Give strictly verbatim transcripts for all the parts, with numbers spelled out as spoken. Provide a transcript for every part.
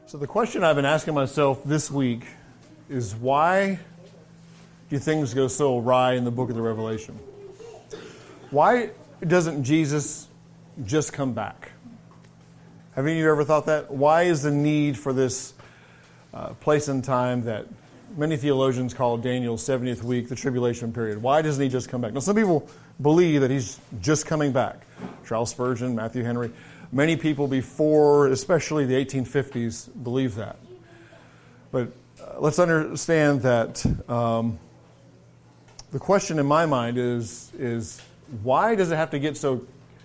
So the question I've been asking myself this week is, why do things go so awry in the book of the Revelation? Why doesn't Jesus just come back? Have any of you ever thought that? Why is the need for this uh, place and time that many theologians call Daniel's seventieth week, the tribulation period? Why doesn't he just come back? Now, some people believe that he's just coming back. Charles Spurgeon, Matthew Henry. Many people before, especially the eighteen fifties, believe that. But uh, let's understand that um, the question in my mind is, is why does it have to get so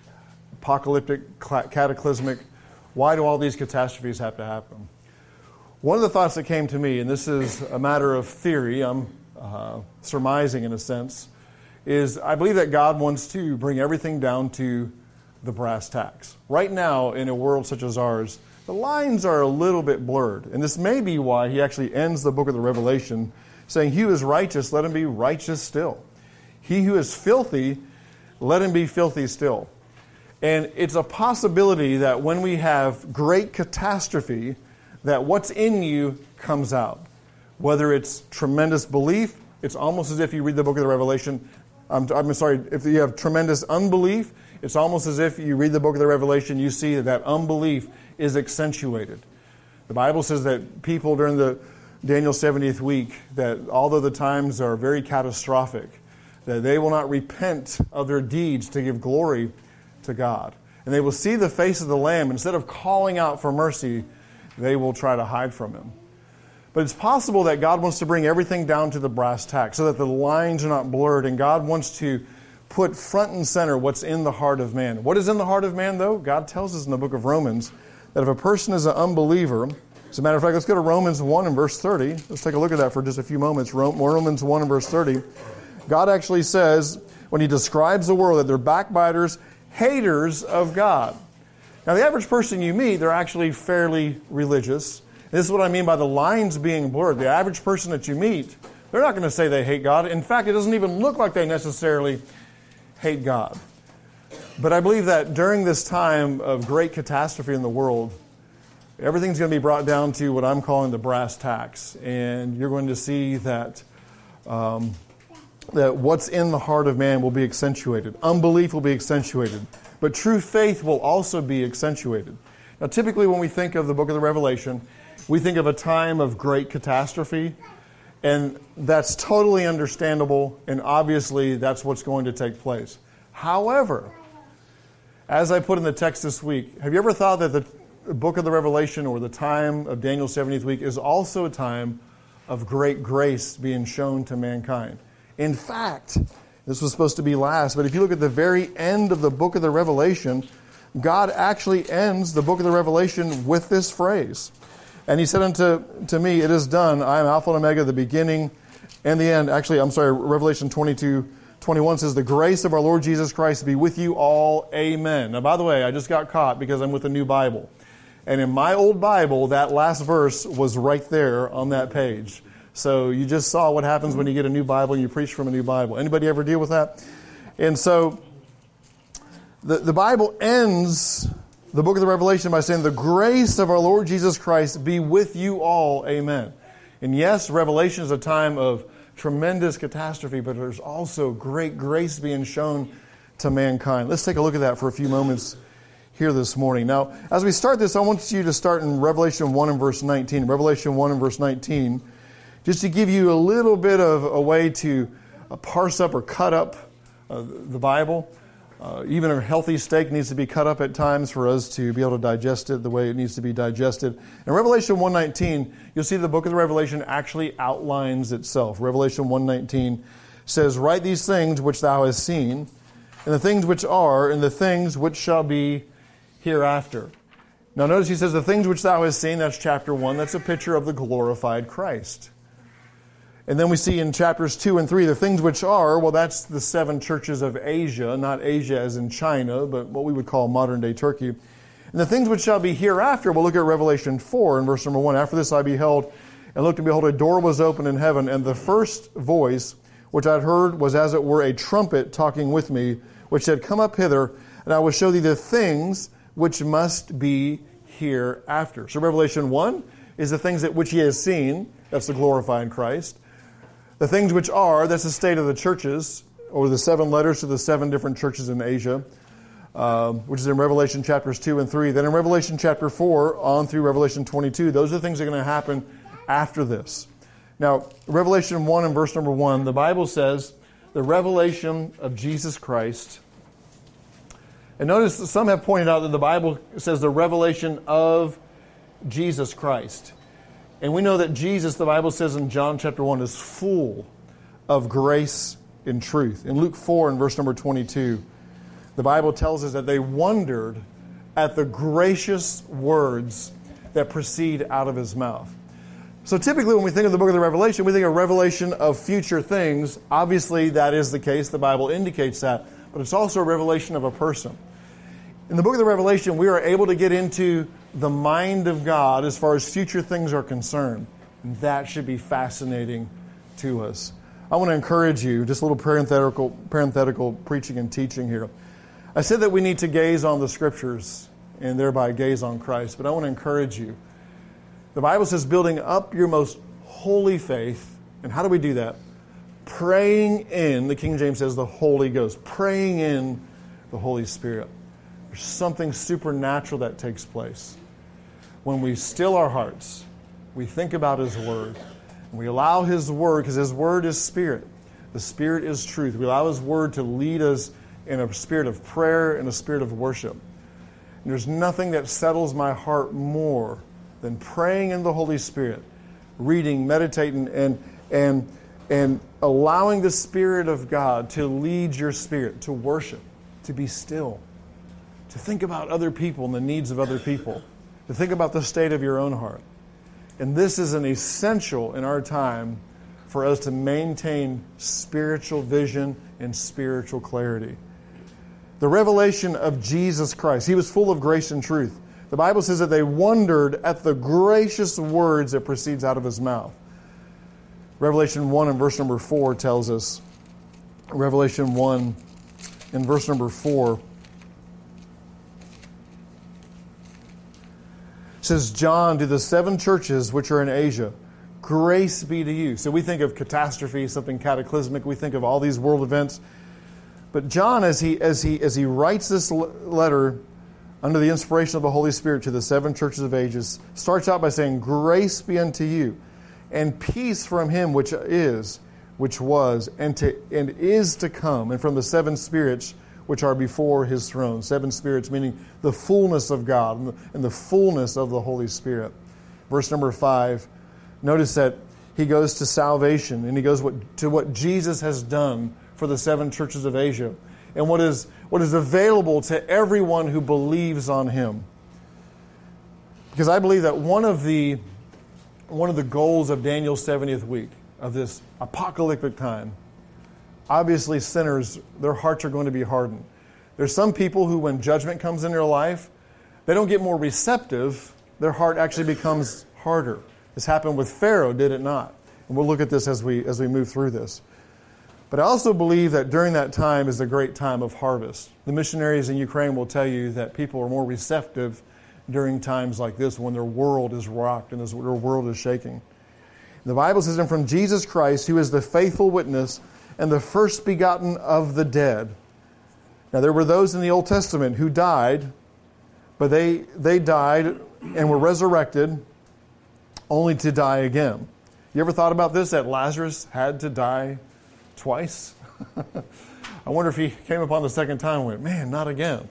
apocalyptic, cataclysmic? Why do all these catastrophes have to happen? One of the thoughts that came to me, and this is a matter of theory, I'm uh, surmising in a sense, is I believe that God wants to bring everything down to the brass tacks. Right now, in a world such as ours, the lines are a little bit blurred. And this may be why he actually ends the book of the Revelation saying, "He who is righteous, let him be righteous still. He who is filthy, let him be filthy still." And it's a possibility that when we have great catastrophe, that what's in you comes out. Whether it's tremendous belief, it's almost as if you read the book of the Revelation. I'm, I'm sorry, if you have tremendous unbelief, it's almost as if you read the book of the Revelation, you see that that unbelief is accentuated. The Bible says that people during the Daniel seventieth week, that although the times are very catastrophic, that they will not repent of their deeds to give glory to God. And they will see the face of the Lamb. Instead of calling out for mercy, they will try to hide from Him. But it's possible that God wants to bring everything down to the brass tacks so that the lines are not blurred, and God wants to put front and center what's in the heart of man. What is in the heart of man, though? God tells us in the book of Romans that if a person is an unbeliever, as a matter of fact, let's go to Romans one and verse thirty. Let's take a look at that for just a few moments. Romans one and verse thirty. God actually says, when He describes the world, that they're backbiters, haters of God. Now, the average person you meet, they're actually fairly religious. This is what I mean by the lines being blurred. The average person that you meet, they're not going to say they hate God. In fact, it doesn't even look like they necessarily hate God. But I believe that during this time of great catastrophe in the world, everything's going to be brought down to what I'm calling the brass tacks. And you're going to see that um, that what's in the heart of man will be accentuated. Unbelief will be accentuated. But true faith will also be accentuated. Now, typically when we think of the book of the Revelation, we think of a time of great catastrophe. And that's totally understandable, and obviously that's what's going to take place. However, as I put in the text this week, have you ever thought that the book of the Revelation or the time of Daniel's seventieth week is also a time of great grace being shown to mankind? In fact, this was supposed to be last, but if you look at the very end of the book of the Revelation, God actually ends the book of the Revelation with this phrase. And He said unto to me, "It is done. I am Alpha and Omega, the beginning and the end." Actually, I'm sorry, Revelation twenty-two twenty-one says, "The grace of our Lord Jesus Christ be with you all. Amen." Now, by the way, I just got caught because I'm with a new Bible. And in my old Bible, that last verse was right there on that page. So you just saw what happens when you get a new Bible and you preach from a new Bible. Anybody ever deal with that? And so the, the Bible ends the book of the Revelation by saying, "The grace of our Lord Jesus Christ be with you all. Amen." And yes, Revelation is a time of tremendous catastrophe, but there's also great grace being shown to mankind. Let's take a look at that for a few moments here this morning. Now, as we start this, I want you to start in Revelation one and verse nineteen. Revelation one and verse nineteen, just to give you a little bit of a way to uh, parse up or cut up uh, the Bible. Uh, even a healthy steak needs to be cut up at times for us to be able to digest it the way it needs to be digested. In Revelation one nineteen, you'll see the book of the Revelation actually outlines itself. Revelation one nineteen says, "Write these things which thou hast seen, and the things which are, and the things which shall be hereafter." Now notice he says, "the things which thou hast seen," that's chapter one. That's a picture of the glorified Christ. And then we see in chapters two and three, the things which are, well, that's the seven churches of Asia, not Asia as in China, but what we would call modern-day Turkey. And the things which shall be hereafter, we'll look at Revelation four in verse number one. "After this I beheld, and looked, and behold, a door was opened in heaven, and the first voice which I had heard was as it were a trumpet talking with me, which said, Come up hither, and I will show thee the things which must be hereafter. So Revelation one is the things that which he has seen. That's the glorified Christ. The things which are, that's the state of the churches, or the seven letters to the seven different churches in Asia, uh, which is in Revelation chapters two and three. Then in Revelation chapter four on through Revelation twenty-two, those are the things that are going to happen after this. Now, Revelation one and verse number one, the Bible says, the revelation of Jesus Christ. And notice that some have pointed out that the Bible says the revelation of Jesus Christ. And we know that Jesus, the Bible says in John chapter one, is full of grace and truth. In Luke four and verse number twenty-two, the Bible tells us that they wondered at the gracious words that proceed out of his mouth. So typically when we think of the book of the Revelation, we think of revelation of future things. Obviously that is the case. The Bible indicates that. But it's also a revelation of a person. In the book of the Revelation, we are able to get into the mind of God as far as future things are concerned. And that should be fascinating to us. I want to encourage you, just a little parenthetical, parenthetical preaching and teaching here. I said that we need to gaze on the Scriptures and thereby gaze on Christ. But I want to encourage you. The Bible says building up your most holy faith. And how do we do that? Praying in, the King James says, the Holy Ghost. Praying in the Holy Spirit. There's something supernatural that takes place. When we still our hearts, we think about His Word. And we allow His Word, because His Word is Spirit. The Spirit is truth. We allow His Word to lead us in a spirit of prayer and a spirit of worship. And there's nothing that settles my heart more than praying in the Holy Spirit, reading, meditating, and and and allowing the Spirit of God to lead your spirit, to worship, to be still, to think about other people and the needs of other people, to think about the state of your own heart. And this is an essential in our time for us to maintain spiritual vision and spiritual clarity. The revelation of Jesus Christ, He was full of grace and truth. The Bible says that they wondered at the gracious words that proceeds out of His mouth. Revelation one and verse number four tells us, Revelation one and verse number four says, John, to the seven churches which are in Asia, grace be to you. So we think of catastrophe, something cataclysmic. We think of all these world events. But John, as he as he as he writes this letter under the inspiration of the Holy Spirit to the seven churches of ages, starts out by saying, grace be unto you, and peace from Him which is, which was, and to and is to come, and from the seven spirits which are before His throne. Seven spirits meaning the fullness of God and the, and the fullness of the Holy Spirit. Verse number five, notice that he goes to salvation, and he goes what, to what Jesus has done for the seven churches of Asia, and what is what is available to everyone who believes on Him. Because I believe that one of the one of the goals of Daniel's seventieth week, of this apocalyptic time, obviously sinners, their hearts are going to be hardened. There's some people who, when judgment comes in their life, they don't get more receptive. Their heart actually becomes harder. This happened with Pharaoh, did it not? And we'll look at this as we as we move through this. But I also believe that during that time is a great time of harvest. The missionaries in Ukraine will tell you that people are more receptive during times like this, when their world is rocked and their world is shaking. The Bible says, and from Jesus Christ, who is the faithful witness and the first begotten of the dead. Now there were those in the Old Testament who died, but they they died and were resurrected only to die again. You ever thought about this, that Lazarus had to die twice? I wonder if he came upon the second time and went, man, not again.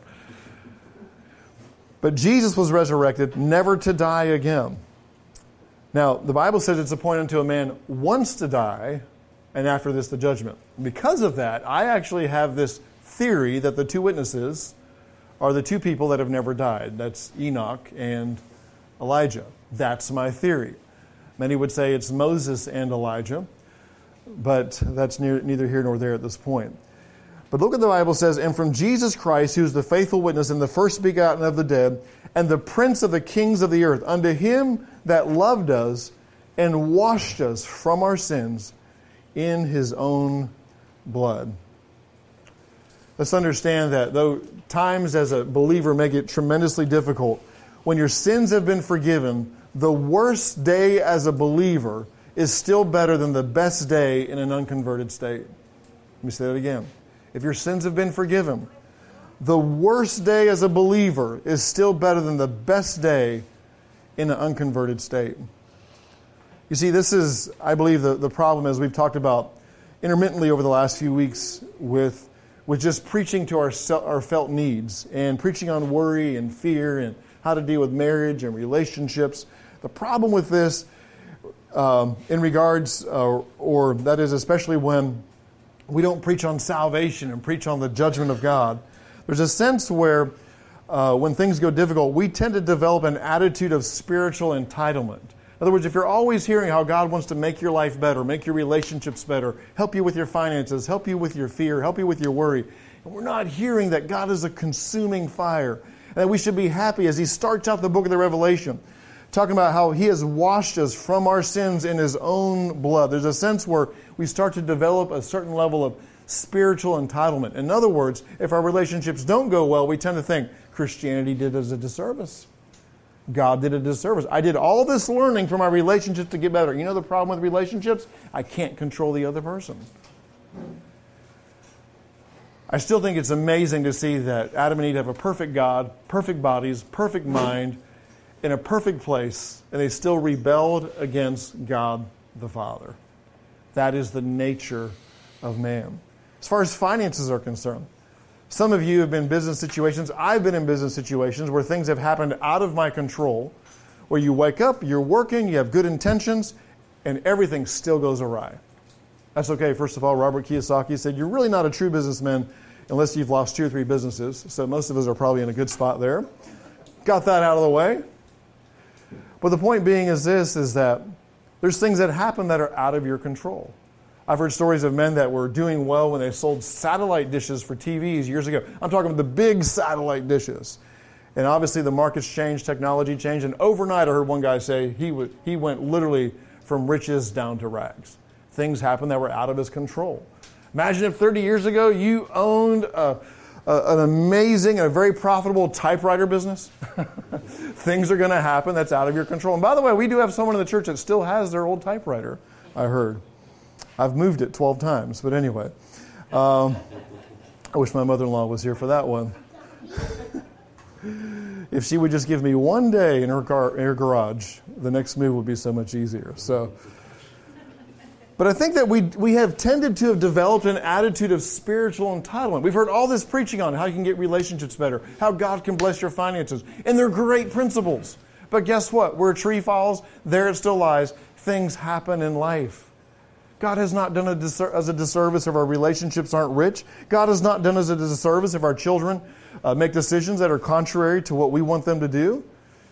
But Jesus was resurrected, never to die again. Now, the Bible says it's appointed to a man once to die, and after this the judgment. Because of that, I actually have this theory that the two witnesses are the two people that have never died. That's Enoch and Elijah. That's my theory. Many would say it's Moses and Elijah, but that's near, neither here nor there at this point. But look what the Bible says, and from Jesus Christ, who is the faithful witness and the first begotten of the dead, and the prince of the kings of the earth, unto Him that loved us and washed us from our sins in His own blood. Let's understand that though times as a believer make it tremendously difficult, when your sins have been forgiven, the worst day as a believer is still better than the best day in an unconverted state. Let me say that again. If your sins have been forgiven, the worst day as a believer is still better than the best day in an unconverted state. You see, this is, I believe, the, the problem, as we've talked about intermittently over the last few weeks with, with just preaching to our, our felt needs and preaching on worry and fear and how to deal with marriage and relationships. The problem with this um, in regards, uh, or that is especially when we don't preach on salvation and preach on the judgment of God, there's a sense where uh, when things go difficult, we tend to develop an attitude of spiritual entitlement. In other words, if you're always hearing how God wants to make your life better, make your relationships better, help you with your finances, help you with your fear, help you with your worry, and we're not hearing that God is a consuming fire, and that we should be happy as He starts out the book of the Revelation, talking about how He has washed us from our sins in His own blood. There's a sense where we start to develop a certain level of spiritual entitlement. In other words, if our relationships don't go well, we tend to think Christianity did us a disservice. God did a disservice. I did all this learning for my relationships to get better. You know the problem with relationships? I can't control the other person. I still think it's amazing to see that Adam and Eve have a perfect God, perfect bodies, perfect mind, in a perfect place, and they still rebelled against God the Father. That is the nature of man. As far as finances are concerned, some of you have been in business situations. I've been in business situations where things have happened out of my control, where you wake up, you're working, you have good intentions, and everything still goes awry. That's okay. First of all, Robert Kiyosaki said, you're really not a true businessman unless you've lost two or three businesses. So most of us are probably in a good spot there. Got that out of the way. But the point being is this, is that there's things that happen that are out of your control. I've heard stories of men that were doing well when they sold satellite dishes for T Vs years ago. I'm talking about the big satellite dishes. And obviously the market's changed, technology changed, and overnight I heard one guy say he would, he went literally from riches down to rags. Things happened that were out of his control. Imagine if thirty years ago you owned a, a, an amazing and a very profitable typewriter business. Things are going to happen that's out of your control. And by the way, we do have someone in the church that still has their old typewriter, I heard. I've moved it twelve times, but anyway. Um, I wish my mother-in-law was here for that one. If she would just give me one day in her car, in her garage, the next move would be so much easier. So, but I think that we we have tended to have developed an attitude of spiritual entitlement. We've heard all this preaching on how you can get relationships better, how God can bless your finances, and they're great principles. But guess what? Where a tree falls, there it still lies. Things happen in life. God has not done a disser- as a disservice if our relationships aren't rich. God has not done us a disservice if our children uh, make decisions that are contrary to what we want them to do.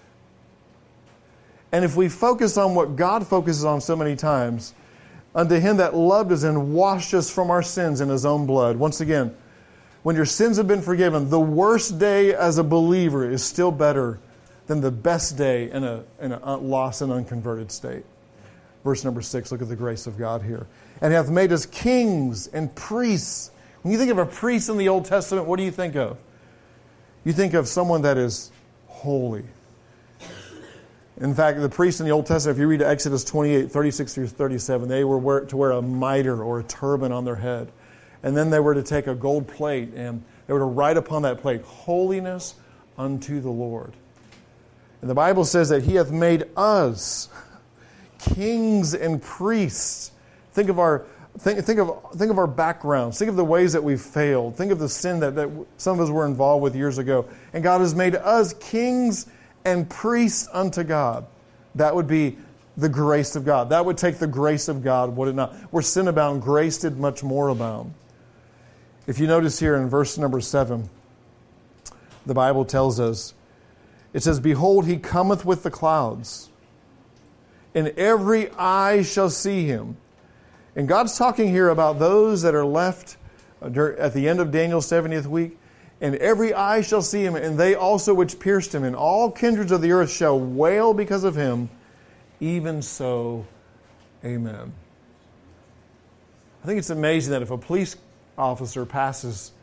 And if we focus on what God focuses on so many times, unto Him that loved us and washed us from our sins in His own blood. Once again, when your sins have been forgiven, the worst day as a believer is still better than the best day in a, in a lost and unconverted state. Verse number six, look at the grace of God here. And hath made us kings and priests. When you think of a priest in the Old Testament, what do you think of? You think of someone that is holy. In fact, the priests in the Old Testament, if you read Exodus twenty-eight, thirty-six through thirty-seven, they were wear, to wear a mitre or a turban on their head. And then they were to take a gold plate and they were to write upon that plate, holiness unto the Lord. And the Bible says that He hath made us kings and priests. Think of our think, think of think of our backgrounds. Think of the ways that we've failed. Think of the sin that, that some of us were involved with years ago. And God has made us kings and priests unto God. That would be the grace of God. That would take the grace of God, would it not? Where sin abound, grace did much more abound. If you notice here in verse number seven, the Bible tells us, it says, behold, He cometh with the clouds, and every eye shall see Him. And God's talking here about those that are left at the end of Daniel's seventieth week. And every eye shall see Him, and they also which pierced Him, and all kindreds of the earth shall wail because of Him. Even so, amen. I think it's amazing that if a police officer passes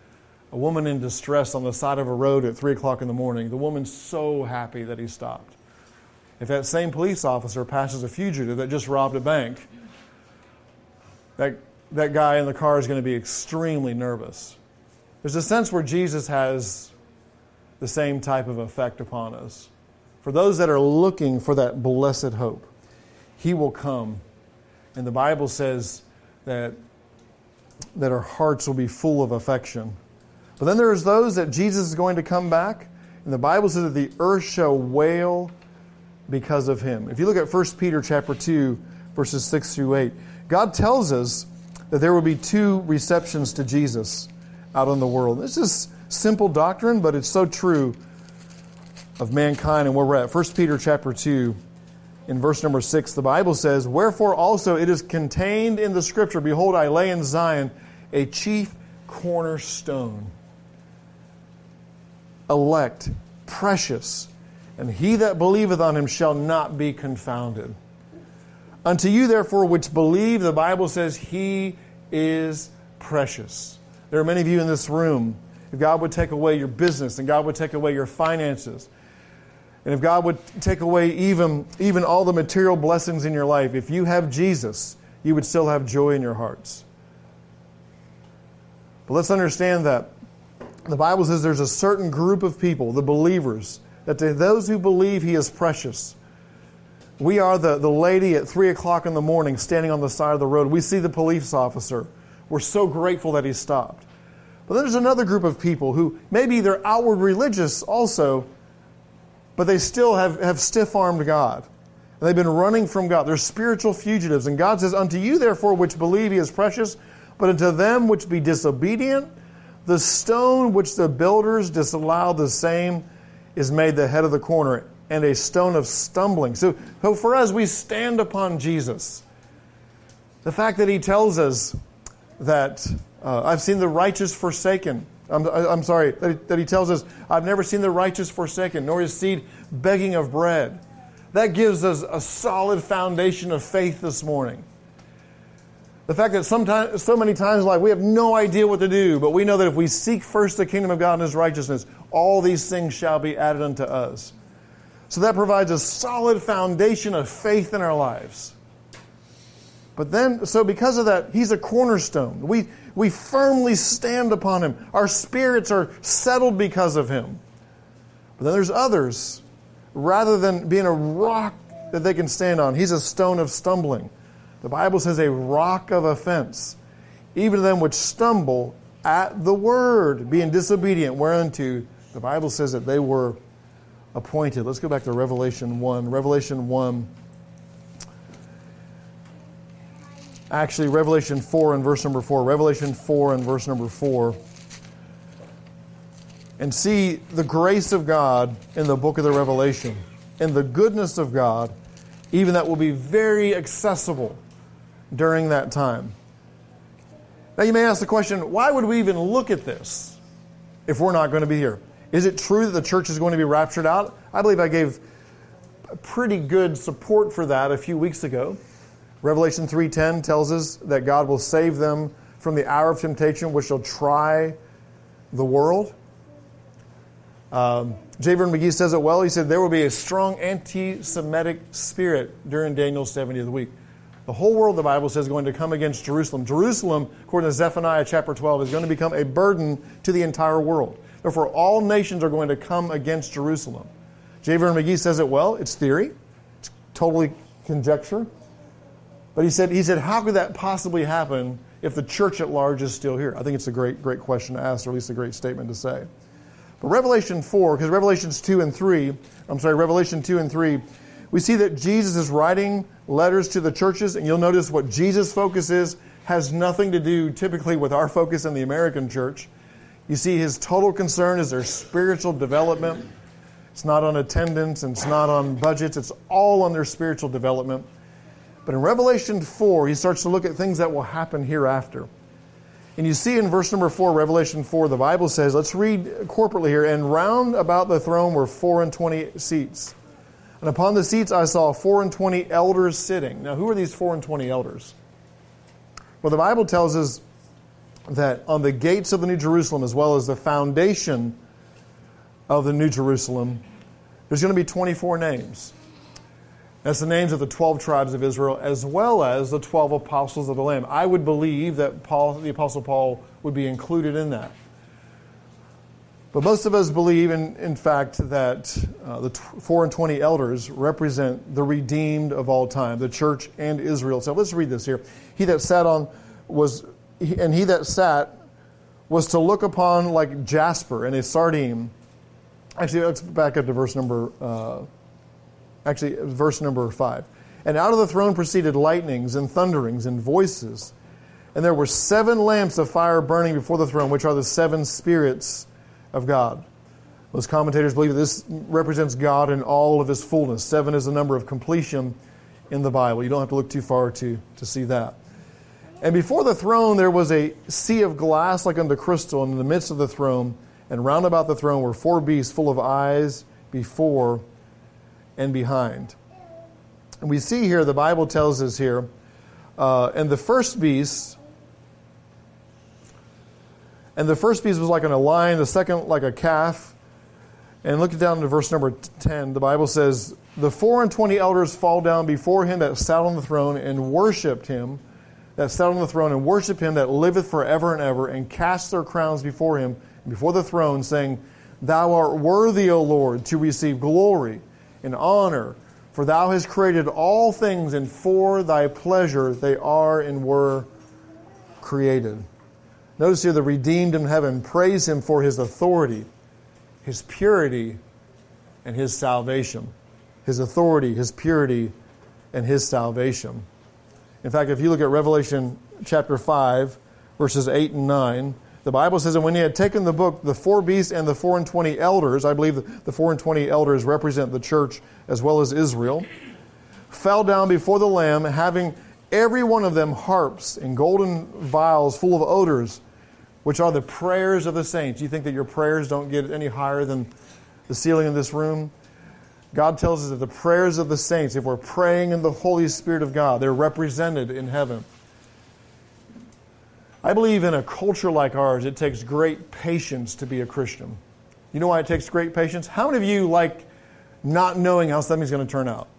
a woman in distress on the side of a road at three o'clock in the morning. The woman's so happy that he stopped. If that same police officer passes a fugitive that just robbed a bank, that, that guy in the car is going to be extremely nervous. There's a sense where Jesus has the same type of effect upon us. For those that are looking for that blessed hope, He will come. And the Bible says that, that our hearts will be full of affection. But then there's those that Jesus is going to come back, and the Bible says that the earth shall wail because of Him. If you look at First Peter chapter two, verses six through eight, God tells us that there will be two receptions to Jesus out in the world. This is simple doctrine, but it's so true of mankind and where we're at. First Peter chapter two, in verse number six, the Bible says, "Wherefore also it is contained in the Scripture, Behold, I lay in Zion a chief cornerstone, elect, precious, and he that believeth on Him shall not be confounded. Unto you therefore which believe," the Bible says, "He is precious." There are many of you in this room, if God would take away your business, and God would take away your finances, and if God would take away even, even all the material blessings in your life, if you have Jesus, you would still have joy in your hearts. But let's understand that the Bible says there's a certain group of people, the believers, that to those who believe He is precious. We are the, the lady at three o'clock in the morning standing on the side of the road. We see the police officer. We're so grateful that he stopped. But then there's another group of people who maybe they're outward religious also, but they still have, have stiff-armed God. And they've been running from God. They're spiritual fugitives. And God says, "Unto you therefore which believe He is precious, but unto them which be disobedient, the stone which the builders disallowed, the same is made the head of the corner, and a stone of stumbling." So, so for us, we stand upon Jesus. The fact that He tells us that uh, I've seen the righteous forsaken. I'm, I'm sorry, that he, that he tells us, "I've never seen the righteous forsaken, nor his seed begging of bread." That gives us a solid foundation of faith this morning. The fact that sometimes, so many times in life we have no idea what to do, but we know that if we seek first the kingdom of God and His righteousness, all these things shall be added unto us. So that provides a solid foundation of faith in our lives. But then, so because of that, He's a cornerstone. We, we firmly stand upon Him. Our spirits are settled because of Him. But then there's others. Rather than being a rock that they can stand on, He's a stone of stumbling. The Bible says a rock of offense. Even to them which stumble at the word, being disobedient, whereunto the Bible says that they were appointed. Let's go back to Revelation one. Revelation one. Actually, Revelation four and verse number four. Revelation four and verse number four. And see the grace of God in the book of the Revelation. And the goodness of God, even that will be very accessible during that time. Now you may ask the question, why would we even look at this if we're not going to be here? Is it true that the church is going to be raptured out? I believe I gave pretty good support for that a few weeks ago. Revelation three ten tells us that God will save them from the hour of temptation which shall try the world. Um, J. Vernon McGee says it well. He said there will be a strong anti-Semitic spirit during Daniel's seventieth week. The whole world, the Bible says, is going to come against Jerusalem. Jerusalem, according to Zephaniah chapter twelve, is going to become a burden to the entire world. Therefore, all nations are going to come against Jerusalem. J. Vernon McGee says it well. It's theory. It's totally conjecture. But he said, he said, how could that possibly happen if the church at large is still here? I think it's a great, great question to ask, or at least a great statement to say. But Revelation four, because Revelations two and three, I'm sorry, Revelation two and three, we see that Jesus is writing letters to the churches, and you'll notice what Jesus' focus is has nothing to do typically with our focus in the American church. You see, His total concern is their spiritual development. It's not on attendance, and it's not on budgets. It's all on their spiritual development. But in Revelation four, He starts to look at things that will happen hereafter. And you see in verse number four, Revelation four, the Bible says, let's read corporately here, "And round about the throne were four and twenty seats. And upon the seats I saw four and twenty elders sitting." Now, who are these four and twenty elders? Well, the Bible tells us that on the gates of the New Jerusalem, as well as the foundation of the New Jerusalem, there's going to be twenty-four names. That's the names of the twelve tribes of Israel, as well as the twelve apostles of the Lamb. I would believe that Paul, the Apostle Paul would be included in that. But most of us believe, in, in fact, that uh, the t- four and twenty elders represent the redeemed of all time, the church and Israel. So let's read this here. He that sat on was, and he that sat was to look upon like jasper and a sardine. Actually, let's back up to verse number, uh, actually, verse number five. And out of the throne proceeded lightnings and thunderings and voices. And there were seven lamps of fire burning before the throne, which are the seven spirits of God. Most commentators believe that this represents God in all of His fullness. Seven is the number of completion in the Bible. You don't have to look too far to, to see that. And before the throne there was a sea of glass like unto crystal, and in the midst of the throne and round about the throne were four beasts full of eyes before and behind. And we see here, the Bible tells us here, uh, and the first beast, and the first beast was like a lion, the second like a calf. And look down to verse number ten. The Bible says, the four and twenty elders fall down before him that sat on the throne and worshipped him, that sat on the throne and worshipped him that liveth forever and ever, and cast their crowns before him, before the throne, saying, Thou art worthy, O Lord, to receive glory and honor, for thou hast created all things, and for thy pleasure they are and were created. Notice here, the redeemed in heaven praise him for his authority, his purity, and his salvation. His authority, his purity, and his salvation. In fact, if you look at Revelation chapter five, verses eight and nine, the Bible says, and when he had taken the book, the four beasts and the four and twenty elders, I believe the four and twenty elders represent the church as well as Israel, fell down before the Lamb, having every one of them harps and golden vials full of odors, which are the prayers of the saints. You think that your prayers don't get any higher than the ceiling in this room? God tells us that the prayers of the saints, if we're praying in the Holy Spirit of God, they're represented in heaven. I believe in a culture like ours, it takes great patience to be a Christian. You know why it takes great patience? How many of you like not knowing how something's going to turn out?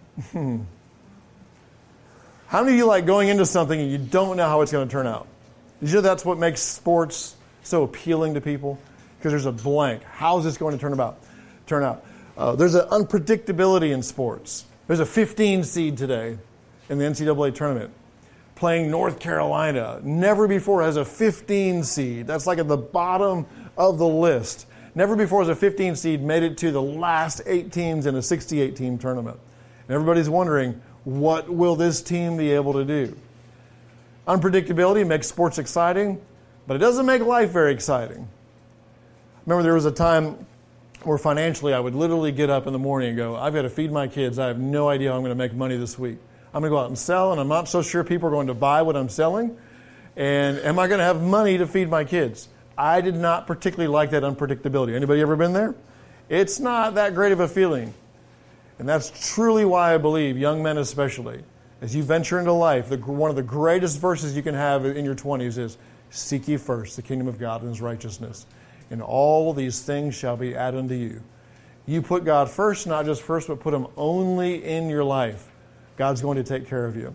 How many of you like going into something and you don't know how it's going to turn out? Did you know that's what makes sports so appealing to people? Because there's a blank. How is this going to turn about? Turn out? Uh, there's an unpredictability in sports. There's a fifteen seed today in the N C double A tournament playing North Carolina. Never before has a fifteen seed. That's like at the bottom of the list. Never before has a fifteen seed made it to the last eight teams in a sixty-eight team tournament. And everybody's wondering, what will this team be able to do? Unpredictability makes sports exciting, but it doesn't make life very exciting. Remember, there was a time where financially I would literally get up in the morning and go, I've got to feed my kids. I have no idea how I'm going to make money this week. I'm going to go out and sell, and I'm not so sure people are going to buy what I'm selling. And am I going to have money to feed my kids? I did not particularly like that unpredictability. Anybody ever been there? It's not that great of a feeling. And that's truly why I believe, young men especially, as you venture into life, the, one of the greatest verses you can have in your twenties is, seek ye first the kingdom of God and his righteousness, and all these things shall be added unto you. You put God first, not just first, but put him only in your life. God's going to take care of you.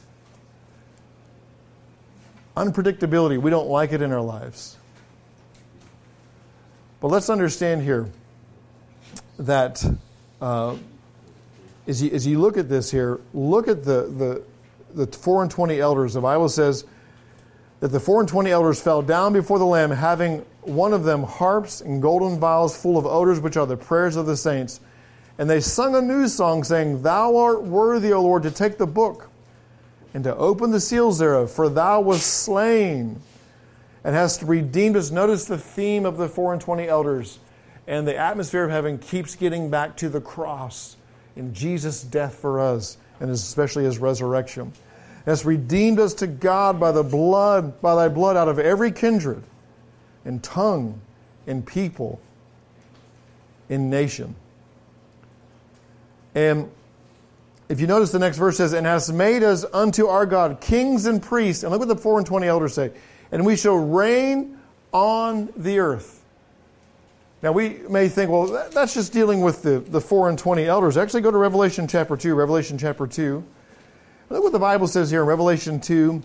Unpredictability, we don't like it in our lives. But let's understand here that uh, as, you, as you look at this here, look at the, the, the four and twenty elders. The Bible says that the four and twenty elders fell down before the Lamb, having one of them harps and golden vials full of odors, which are the prayers of the saints. And they sung a new song, saying, Thou art worthy, O Lord, to take the book and to open the seals thereof, for thou wast slain and hast redeemed us. Notice the theme of the four and twenty elders. And the atmosphere of heaven keeps getting back to the cross and Jesus' death for us, and especially his resurrection. And hast redeemed us to God by the blood, by thy blood, out of every kindred and tongue and people and nation. And if you notice, the next verse says, and hast made us unto our God kings and priests. And look what the four and twenty elders say. and we shall reign on the earth. Now we may think, well, that, that's just dealing with the, the four and twenty elders. Actually, go to Revelation chapter two. Revelation chapter two. Look what the Bible says here in Revelation two,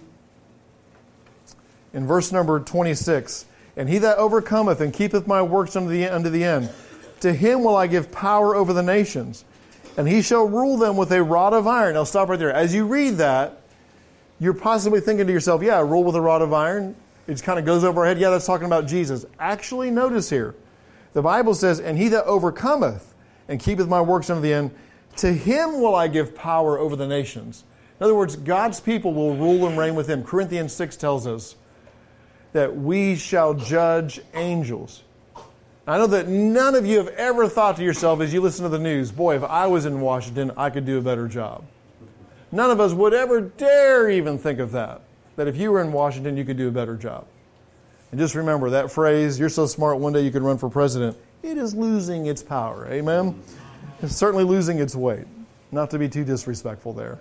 in verse number twenty-six. And he that overcometh and keepeth my works unto the, unto the end, to him will I give power over the nations, and he shall rule them with a rod of iron. Now stop right there. As you read that, you're possibly thinking to yourself, yeah, rule with a rod of iron. It just kind of goes over our head. Yeah, that's talking about Jesus. Actually, notice here, the Bible says, and he that overcometh and keepeth my works unto the end, to him will I give power over the nations. In other words, God's people will rule and reign with him. Corinthians six tells us that we shall judge angels. I know that none of you have ever thought to yourself as you listen to the news, boy, if I was in Washington, I could do a better job. None of us would ever dare even think of that, that if you were in Washington, you could do a better job. And just remember that phrase, you're so smart one day you could run for president. It is losing its power, amen? It's certainly losing its weight. Not to be too disrespectful there.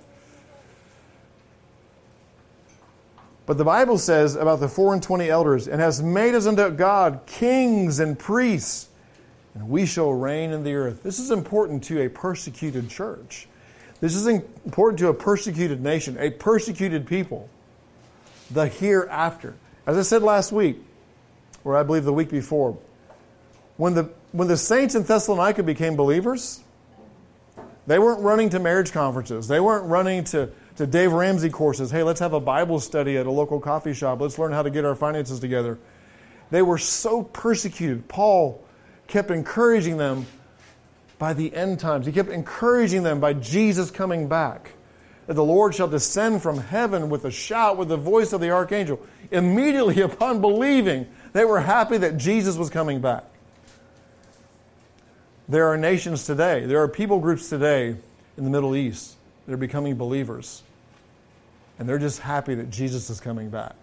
But the Bible says about the four and twenty elders, and has made us unto God kings and priests, and we shall reign in the earth. This is important to a persecuted church. This is important to a persecuted nation, a persecuted people. The hereafter. As I said last week, or I believe the week before, when the when the saints in Thessalonica became believers, they weren't running to marriage conferences. They weren't running to to Dave Ramsey courses. Hey, let's have a Bible study at a local coffee shop. Let's learn how to get our finances together. They were so persecuted. Paul kept encouraging them by the end times. He kept encouraging them by Jesus coming back. That the Lord shall descend from heaven with a shout, with the voice of the archangel. Immediately upon believing, they were happy that Jesus was coming back. There are nations today, there are people groups today in the Middle East, they're becoming believers. And they're just happy that Jesus is coming back.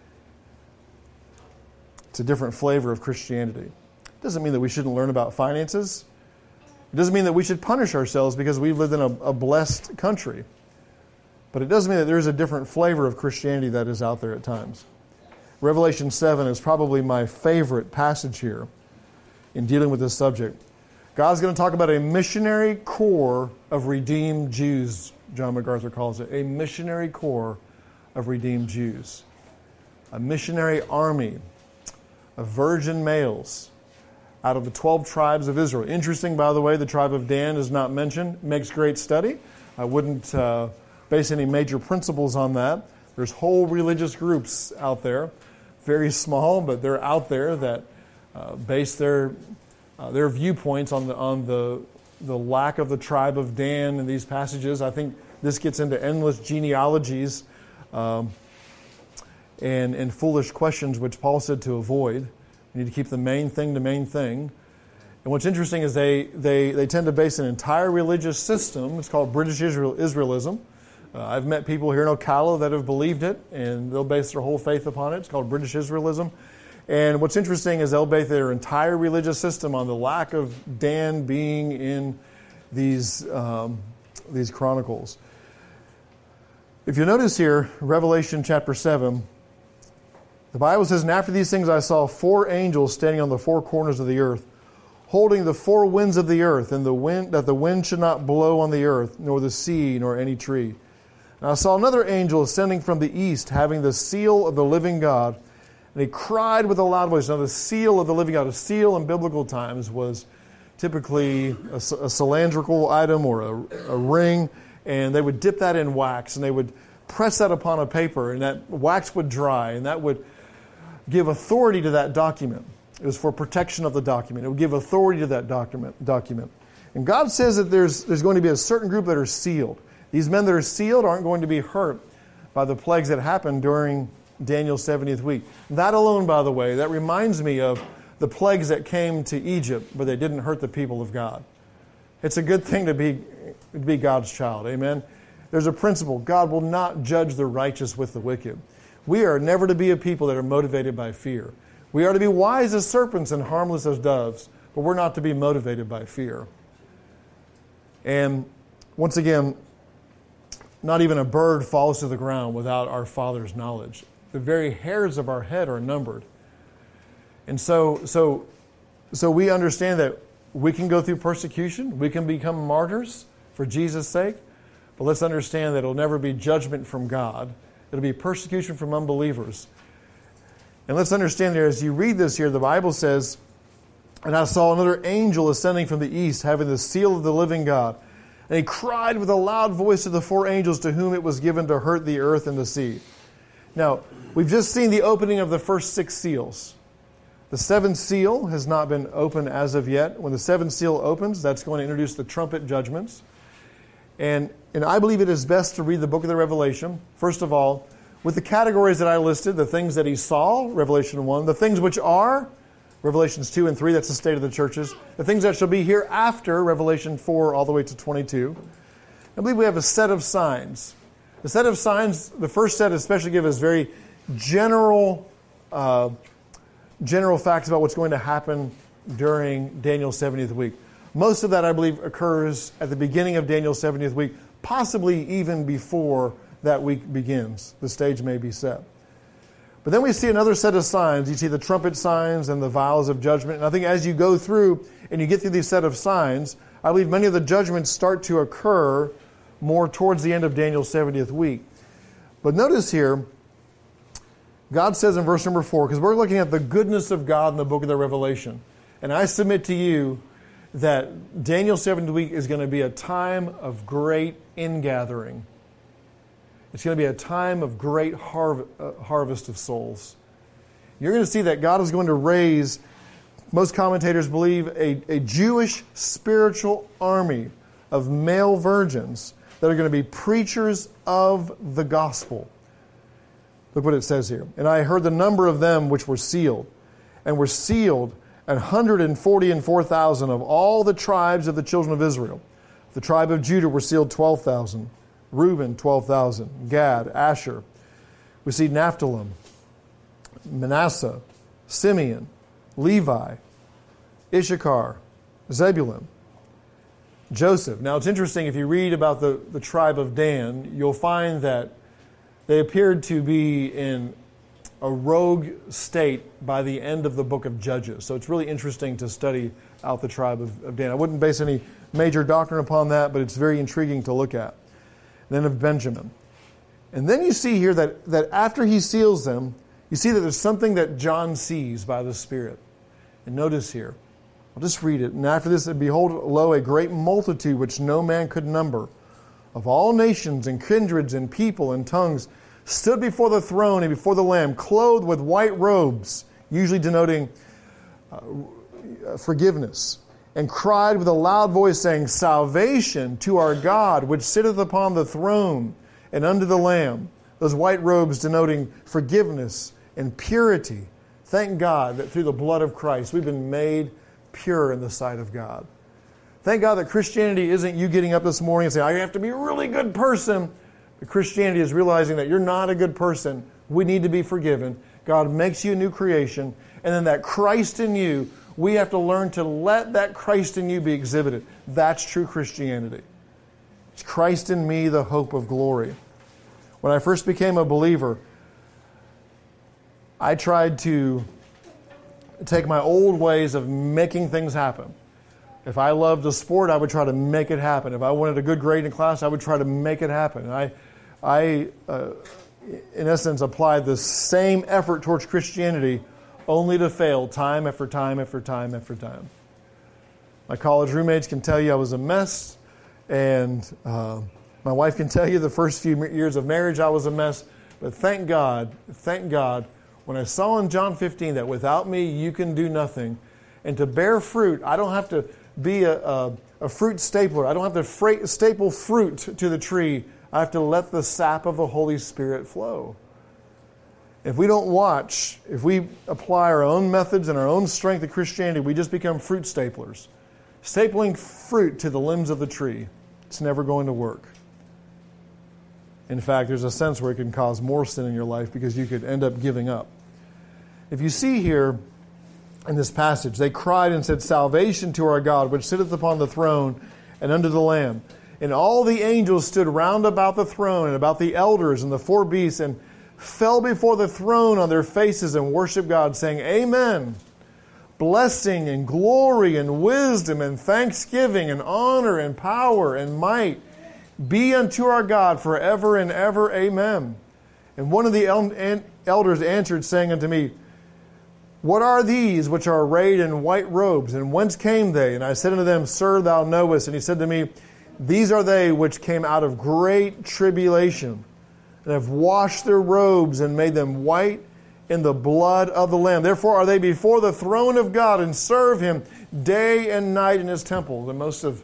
It's a different flavor of Christianity. It doesn't mean that we shouldn't learn about finances. It doesn't mean that we should punish ourselves because we've lived in a, a blessed country. But it does mean that there is a different flavor of Christianity that is out there at times. Revelation seven is probably my favorite passage here in dealing with this subject. God's going to talk about a missionary corps of redeemed Jews, John MacArthur calls it. A missionary corps of redeemed Jews. A missionary army of virgin males out of the twelve tribes of Israel. Interesting, by the way, the tribe of Dan is not mentioned. Makes great study. I wouldn't uh, base any major principles on that. There's whole religious groups out there, very small, but they're out there that uh, base their Uh, their viewpoints on the on the the lack of the tribe of Dan in these passages. I think this gets into endless genealogies um, and and foolish questions, which Paul said to avoid. You need to keep the main thing the main thing. And what's interesting is they they they tend to base an entire religious system. It's called British Israel, Israelism. Uh, I've met people here in Ocala that have believed it, and they'll base their whole faith upon it. It's called British Israelism. And what's interesting is they'll base their entire religious system on the lack of Dan being in these um, these chronicles. If you notice here, Revelation chapter seven, the Bible says, "And after these things I saw four angels standing on the four corners of the earth, holding the four winds of the earth, and the wind that the wind should not blow on the earth, nor the sea, nor any tree. And I saw another angel ascending from the east, having the seal of the living God. And he cried with a loud voice." Now, the seal of the living God, a seal in biblical times was typically a, a cylindrical item or a, a ring, and they would dip that in wax, and they would press that upon a paper, and that wax would dry, and that would give authority to that document. It was for protection of the document. It would give authority to that document. document. And God says that there's, there's going to be a certain group that are sealed. These men that are sealed aren't going to be hurt by the plagues that happened during Daniel's seventieth week. That alone, by the way, that reminds me of the plagues that came to Egypt, but they didn't hurt the people of God. It's a good thing to be, to be God's child. Amen? There's a principle. God will not judge the righteous with the wicked. We are never to be a people that are motivated by fear. We are to be wise as serpents and harmless as doves, but we're not to be motivated by fear. And once again, not even a bird falls to the ground without our Father's knowledge. The very hairs of our head are numbered. And so, so, so we understand that we can go through persecution. We can become martyrs for Jesus' sake. But let's understand that it'll never be judgment from God. It'll be persecution from unbelievers. And let's understand there, as you read this here, the Bible says, "And I saw another angel ascending from the east, having the seal of the living God. And he cried with a loud voice to the four angels to whom it was given to hurt the earth and the sea." Now, we've just seen the opening of the first six seals. The seventh seal has not been opened as of yet. When the seventh seal opens, that's going to introduce the trumpet judgments. And, and I believe it is best to read the book of the Revelation, first of all, with the categories that I listed, the things that he saw, Revelation one, the things which are, Revelations two and three, that's the state of the churches, the things that shall be hereafter, Revelation four all the way to twenty-two. I believe we have a set of signs. The set of signs, the first set especially give us very general, uh, general facts about what's going to happen during Daniel's seventieth week. Most of that, I believe, occurs at the beginning of Daniel's seventieth week, possibly even before that week begins. The stage may be set. But then we see another set of signs. You see the trumpet signs and the vials of judgment. And I think as you go through and you get through these set of signs, I believe many of the judgments start to occur more towards the end of Daniel's seventieth week. But notice here, God says in verse number four, because we're looking at the goodness of God in the book of the Revelation. And I submit to you that Daniel's seventieth week is going to be a time of great ingathering. It's going to be a time of great harv- uh, harvest of souls. You're going to see that God is going to raise, most commentators believe, a, a Jewish spiritual army of male virgins that are going to be preachers of the gospel. Look what it says here. "And I heard the number of them which were sealed, and were sealed an hundred and forty and four thousand of all the tribes of the children of Israel. The tribe of Judah were sealed twelve thousand. Reuben, twelve thousand. Gad, Asher. We see Naphtali, Manasseh, Simeon, Levi, Issachar, Zebulun, Joseph." Now it's interesting, if you read about the, the tribe of Dan, you'll find that they appeared to be in a rogue state by the end of the book of Judges. So it's really interesting to study out the tribe of, of Dan. I wouldn't base any major doctrine upon that, but it's very intriguing to look at. Then of Benjamin. And then you see here that, that after he seals them, you see that there's something that John sees by the Spirit. And notice here, I'll just read it. "And after this, and behold, lo, a great multitude which no man could number, of all nations and kindreds and people and tongues, stood before the throne and before the Lamb, clothed with white robes," usually denoting uh, forgiveness, "and cried with a loud voice, saying, Salvation to our God, which sitteth upon the throne, and unto the Lamb." Those white robes denoting forgiveness and purity. Thank God that through the blood of Christ, we've been made pure in the sight of God. Thank God that Christianity isn't you getting up this morning and saying, "I have to be a really good person." But Christianity is realizing that you're not a good person. We need to be forgiven. God makes you a new creation. And then that Christ in you, we have to learn to let that Christ in you be exhibited. That's true Christianity. It's Christ in me, the hope of glory. When I first became a believer, I tried to take my old ways of making things happen. If I loved a sport, I would try to make it happen. If I wanted a good grade in class, I would try to make it happen. And I, I uh, in essence, applied the same effort towards Christianity only to fail time after time after time after time. My college roommates can tell you I was a mess, and uh, my wife can tell you the first few years of marriage I was a mess. But thank God, thank God, when I saw in John fifteen that without me you can do nothing, and to bear fruit, I don't have to be a, a, a fruit stapler. I don't have to fra- staple fruit to the tree. I have to let the sap of the Holy Spirit flow. If we don't watch, if we apply our own methods and our own strength to Christianity, we just become fruit staplers. Stapling fruit to the limbs of the tree. It's never going to work. In fact, there's a sense where it can cause more sin in your life because you could end up giving up. If you see here in this passage, they cried and said, Salvation to our God, which sitteth upon the throne and unto the Lamb. And all the angels stood round about the throne and about the elders and the four beasts, and fell before the throne on their faces and worshiped God, saying, Amen. Blessing and glory and wisdom and thanksgiving and honor and power and might be unto our God forever and ever. Amen. And one of the elders answered, saying unto me, What are these which are arrayed in white robes, and whence came they? And I said unto them, Sir, thou knowest. And he said to me, These are they which came out of great tribulation, and have washed their robes and made them white in the blood of the Lamb. Therefore are they before the throne of God, and serve Him day and night in His temple. And most of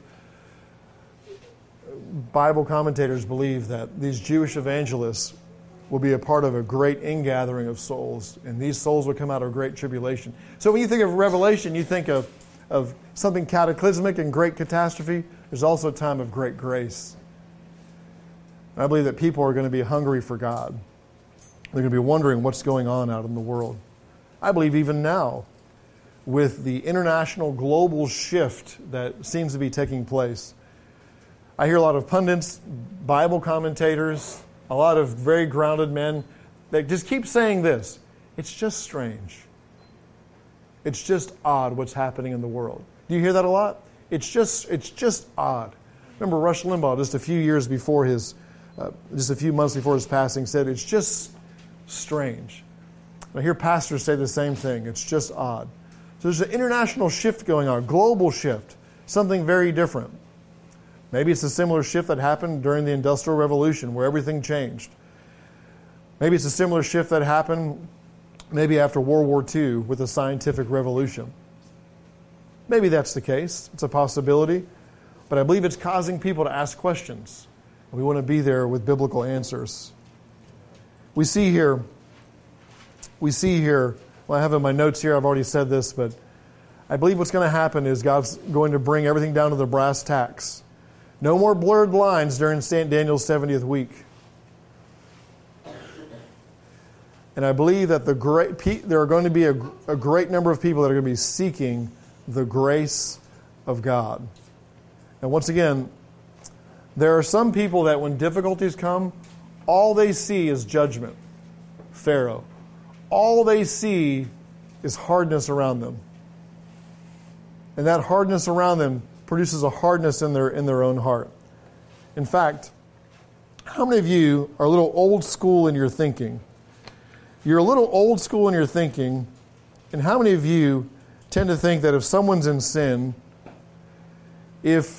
Bible commentators believe that these Jewish evangelists will be a part of a great ingathering of souls, and these souls will come out of great tribulation. So when you think of Revelation, you think of, of something cataclysmic and great catastrophe. There's also a time of great grace. And I believe that people are going to be hungry for God. They're going to be wondering what's going on out in the world. I believe even now, with the international global shift that seems to be taking place, I hear a lot of pundits, Bible commentators, a lot of very grounded men that just keep saying this. It's just strange. It's just odd what's happening in the world. Do you hear that a lot? It's just it's just odd. Remember Rush Limbaugh, just a few years before his, uh, just a few months before his passing, said it's just strange. I hear pastors say the same thing. It's just odd. So there's an international shift going on, a global shift, something very different. Maybe it's a similar shift that happened during the Industrial Revolution where everything changed. Maybe it's a similar shift that happened maybe after World War Two with the scientific revolution. Maybe that's the case. It's a possibility. But I believe it's causing people to ask questions. We want to be there with biblical answers. We see here, we see here, well, I have in my notes here, I've already said this, but I believe what's going to happen is God's going to bring everything down to the brass tacks. No more blurred lines during Saint Daniel's seventieth week. And I believe that the great there are going to be a, a great number of people that are going to be seeking the grace of God. And once again, there are some people that when difficulties come, all they see is judgment. Pharaoh. All they see is hardness around them. And that hardness around them produces a hardness in their in their own heart. In fact, how many of you are a little old school in your thinking? You're a little old school in your thinking, and how many of you tend to think that if someone's in sin, if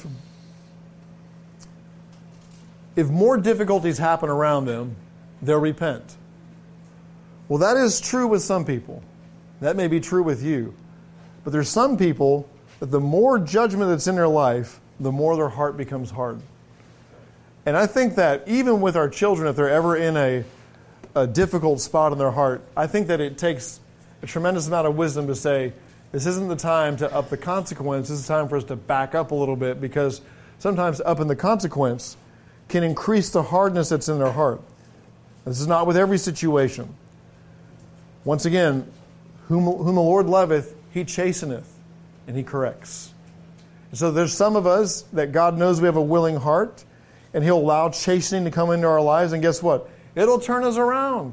if more difficulties happen around them, they'll repent? Well, that is true with some people. That may be true with you. But there's some people that the more judgment that's in their life, the more their heart becomes hard. And I think that even with our children, if they're ever in a, a difficult spot in their heart, I think that it takes a tremendous amount of wisdom to say, this isn't the time to up the consequence. This is time for us to back up a little bit, because sometimes upping the consequence can increase the hardness that's in their heart. This is not with every situation. Once again, whom, whom the Lord loveth, He chasteneth, and He corrects. And so there's some of us that God knows we have a willing heart, and He'll allow chastening to come into our lives, and guess what? It'll turn us around.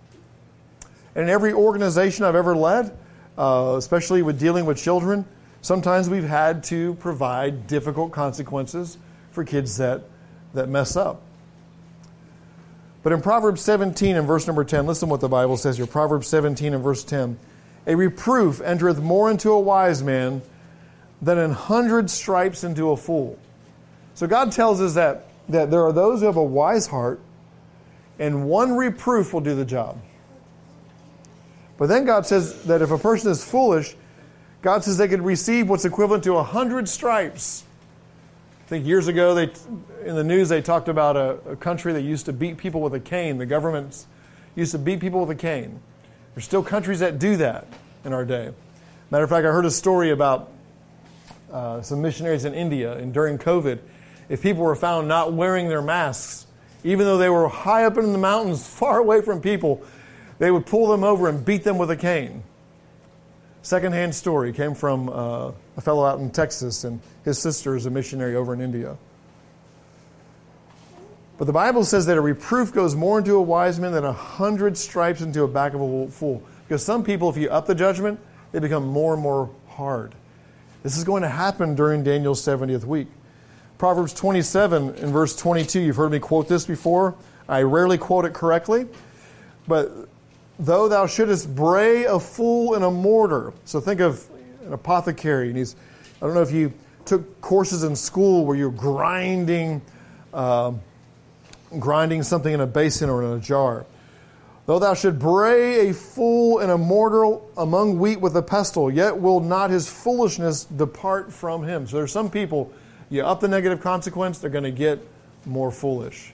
And in every organization I've ever led, uh, especially with dealing with children, sometimes we've had to provide difficult consequences for kids that, that mess up. But in Proverbs seventeen and verse number ten, listen what the Bible says here. Proverbs seventeen and verse ten. A reproof entereth more into a wise man than an hundred stripes into a fool. So God tells us that, that there are those who have a wise heart, and one reproof will do the job. But then God says that if a person is foolish, God says they could receive what's equivalent to a hundred stripes. I think years ago, they in the news, they talked about a, a country that used to beat people with a cane. The government used to beat people with a cane. There's still countries that do that in our day. Matter of fact, I heard a story about uh, some missionaries in India, and during COVID, if people were found not wearing their masks, even though they were high up in the mountains, far away from people, they would pull them over and beat them with a cane. Secondhand story, came from uh, a fellow out in Texas, and his sister is a missionary over in India. But the Bible says that a reproof goes more into a wise man than a hundred stripes into a back of a fool. Because some people, if you up the judgment, they become more and more hard. This is going to happen during Daniel's seventieth week. Proverbs twenty-seven in verse twenty-two, you've heard me quote this before. I rarely quote it correctly. But though thou shouldest bray a fool in a mortar. So think of an apothecary. And he's, I don't know if you took courses in school where you're grinding, uh, grinding something in a basin or in a jar. Though thou should bray a fool in a mortar among wheat with a pestle, yet will not his foolishness depart from him. So there's some people, you up the negative consequence, they're going to get more foolish.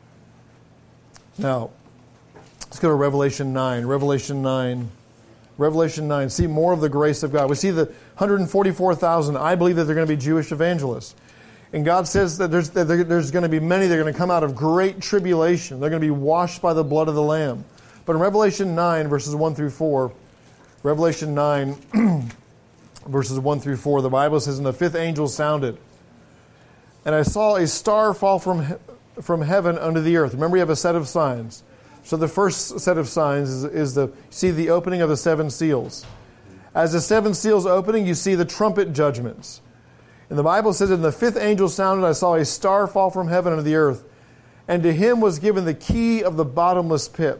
Now, let's go to Revelation nine. Revelation nine. Revelation nine. See more of the grace of God. We see the one hundred forty-four thousand. I believe that they're going to be Jewish evangelists. And God says that there's, that there's going to be many that are going to come out of great tribulation. They're going to be washed by the blood of the Lamb. But in Revelation nine, verses one through four, Revelation nine, verses one through four, the Bible says, and the fifth angel sounded, and I saw a star fall from, he- from heaven unto the earth. Remember, you have a set of signs. So the first set of signs is, is the see the opening of the seven seals. As the seven seals opening, you see the trumpet judgments. And the Bible says, and the fifth angel sounded, I saw a star fall from heaven unto the earth, and to him was given the key of the bottomless pit.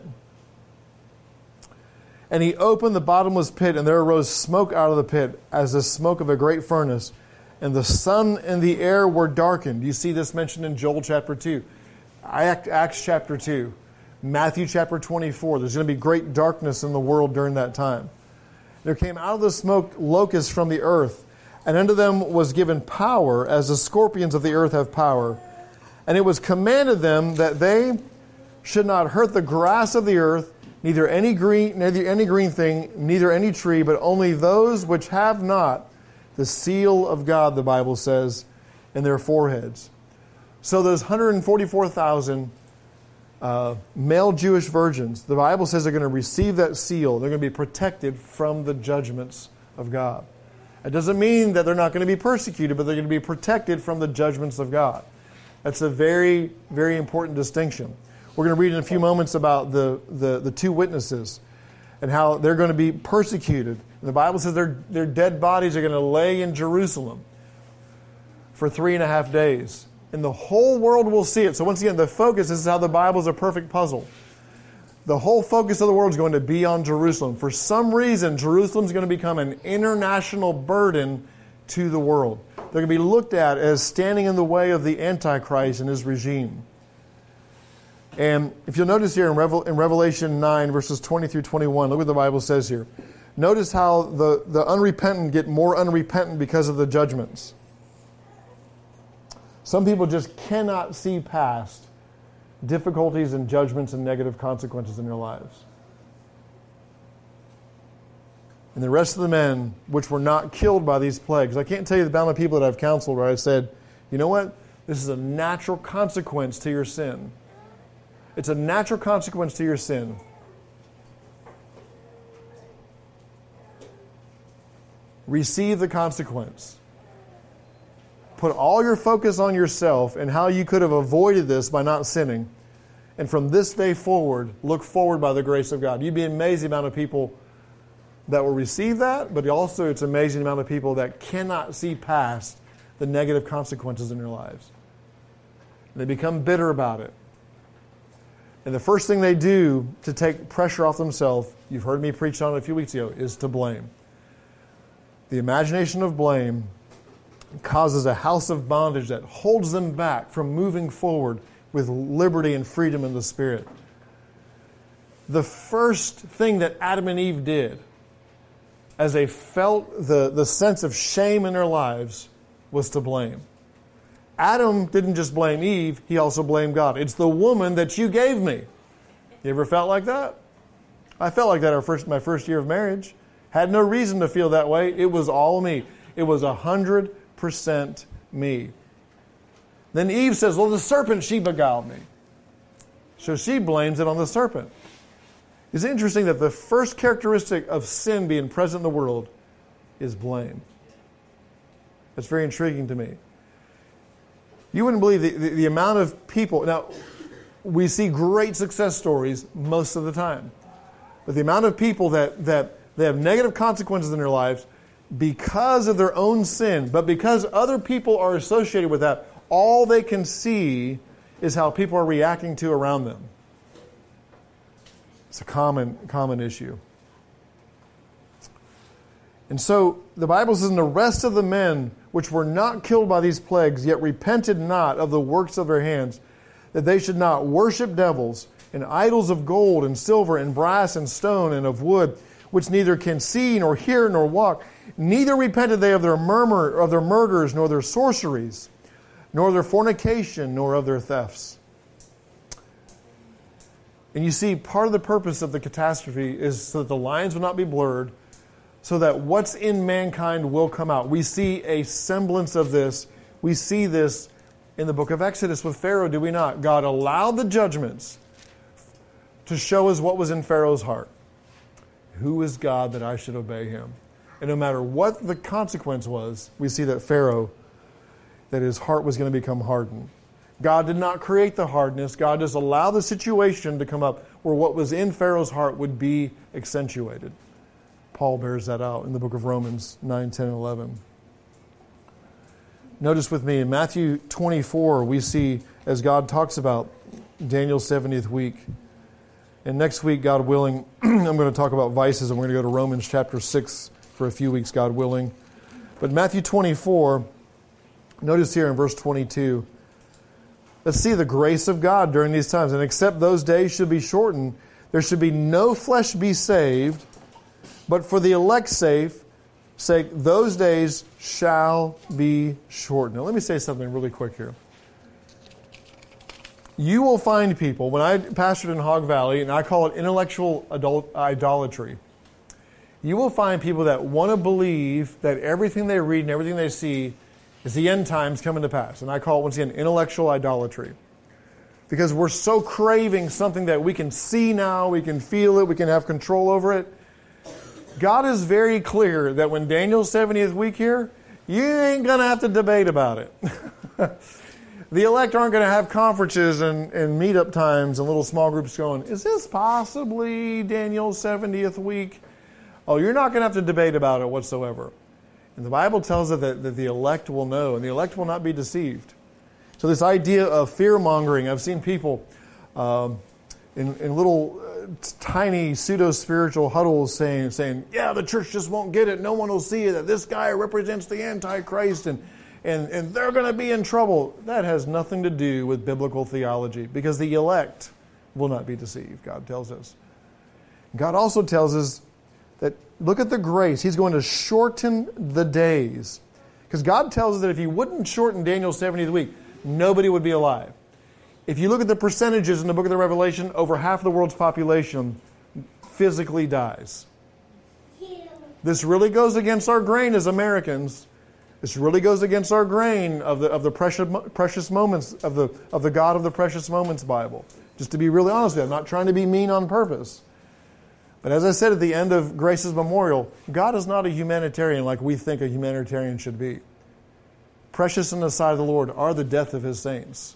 And he opened the bottomless pit, and there arose smoke out of the pit, as the smoke of a great furnace. And the sun and the air were darkened. You see this mentioned in Joel chapter two, Acts chapter two, Matthew chapter twenty-four. There's going to be great darkness in the world during that time. There came out of the smoke locusts from the earth, and unto them was given power, as the scorpions of the earth have power. And it was commanded them that they should not hurt the grass of the earth, neither any green, neither any green thing, neither any tree, but only those which have not the seal of God, the Bible says, in their foreheads. So those one hundred forty-four thousand uh, male Jewish virgins, the Bible says they're going to receive that seal. They're going to be protected from the judgments of God. It doesn't mean that they're not going to be persecuted, but they're going to be protected from the judgments of God. That's a very, very important distinction. We're going to read in a few moments about the, the, the two witnesses and how they're going to be persecuted. And the Bible says their, their dead bodies are going to lay in Jerusalem for three and a half days. And the whole world will see it. So once again, the focus, this is how the Bible is a perfect puzzle. The whole focus of the world is going to be on Jerusalem. For some reason, Jerusalem is going to become an international burden to the world. They're going to be looked at as standing in the way of the Antichrist and his regime. And if you'll notice here in, Revel, in Revelation nine, verses twenty through twenty-one, look what the Bible says here. Notice how the, the unrepentant get more unrepentant because of the judgments. Some people just cannot see past difficulties and judgments and negative consequences in their lives. And the rest of the men which were not killed by these plagues. I can't tell you the amount of people that I've counseled where I said, you know what? This is a natural consequence to your sin. It's a natural consequence to your sin. Receive the consequence. Put all your focus on yourself and how you could have avoided this by not sinning. And from this day forward, look forward by the grace of God. You'd be amazed the amount of people that will receive that, but also it's amazing the amount of people that cannot see past the negative consequences in their lives. And they become bitter about it. And the first thing they do to take pressure off themselves, you've heard me preach on it a few weeks ago, is to blame. The imagination of blame causes a house of bondage that holds them back from moving forward with liberty and freedom in the Spirit. The first thing that Adam and Eve did as they felt the, the sense of shame in their lives was to blame. Adam didn't just blame Eve, he also blamed God. It's the woman that you gave me. You ever felt like that? I felt like that our first, my first year of marriage. Had no reason to feel that way. It was all me. It was one hundred percent me. Then Eve says, well, the serpent, she beguiled me. So she blames it on the serpent. It's interesting that the first characteristic of sin being present in the world is blame. That's very intriguing to me. You wouldn't believe the, the, the amount of people. Now, we see great success stories most of the time. But the amount of people that, that they have negative consequences in their lives because of their own sin, but because other people are associated with that, all they can see is how people are reacting to around them. It's a common, common issue. And so the Bible says, and the rest of the men which were not killed by these plagues, yet repented not of the works of their hands, that they should not worship devils and idols of gold and silver and brass and stone and of wood, which neither can see nor hear nor walk. Neither repented they of their murmur, of their murders, nor their sorceries, nor their fornication, nor of their thefts. And you see, part of the purpose of the catastrophe is so that the lines will not be blurred, so that what's in mankind will come out. We see a semblance of this. We see this in the book of Exodus with Pharaoh, do we not? God allowed the judgments to show us what was in Pharaoh's heart. Who is God that I should obey him? And no matter what the consequence was, we see that Pharaoh, that his heart was going to become hardened. God did not create the hardness. God just allowed the situation to come up where what was in Pharaoh's heart would be accentuated. Paul bears that out in the book of Romans nine, ten, and eleven. Notice with me, in Matthew twenty-four, we see, as God talks about Daniel's seventieth week. And next week, God willing, I'm going to talk about vices, and we're going to go to Romans chapter six for a few weeks, God willing. But Matthew twenty-four, notice here in verse twenty-two, let's see the grace of God during these times. And except those days should be shortened, there should be no flesh be saved, but for the elect's sake, those days shall be shortened. Now let me say something really quick here. You will find people, when I pastored in Hog Valley, and I call it intellectual adult idolatry, you will find people that want to believe that everything they read and everything they see is the end times coming to pass. And I call it, once again, intellectual idolatry. Because we're so craving something that we can see now, we can feel it, we can have control over it. God is very clear that when Daniel's seventieth week here, you ain't going to have to debate about it. The elect aren't going to have conferences and, and meetup times and little small groups going, is this possibly Daniel's seventieth week? Oh, you're not going to have to debate about it whatsoever. And the Bible tells us that, that the elect will know, and the elect will not be deceived. So this idea of fear-mongering, I've seen people um, in, in little uh, tiny pseudo-spiritual huddles saying, saying, yeah, the church just won't get it. No one will see it, that this guy represents the Antichrist, and, and, and they're going to be in trouble. That has nothing to do with biblical theology, because the elect will not be deceived, God tells us. God also tells us that, look at the grace. He's going to shorten the days. Because God tells us that if he wouldn't shorten Daniel's seventieth week, nobody would be alive. If you look at the percentages in the book of the Revelation, over half of the world's population physically dies. This really goes against our grain as Americans. This really goes against our grain of the of the precious precious moments of the of the God of the Precious Moments Bible. Just to be really honest with you, I'm not trying to be mean on purpose. But as I said at the end of Grace's Memorial, God is not a humanitarian like we think a humanitarian should be. Precious in the sight of the Lord are the death of his saints.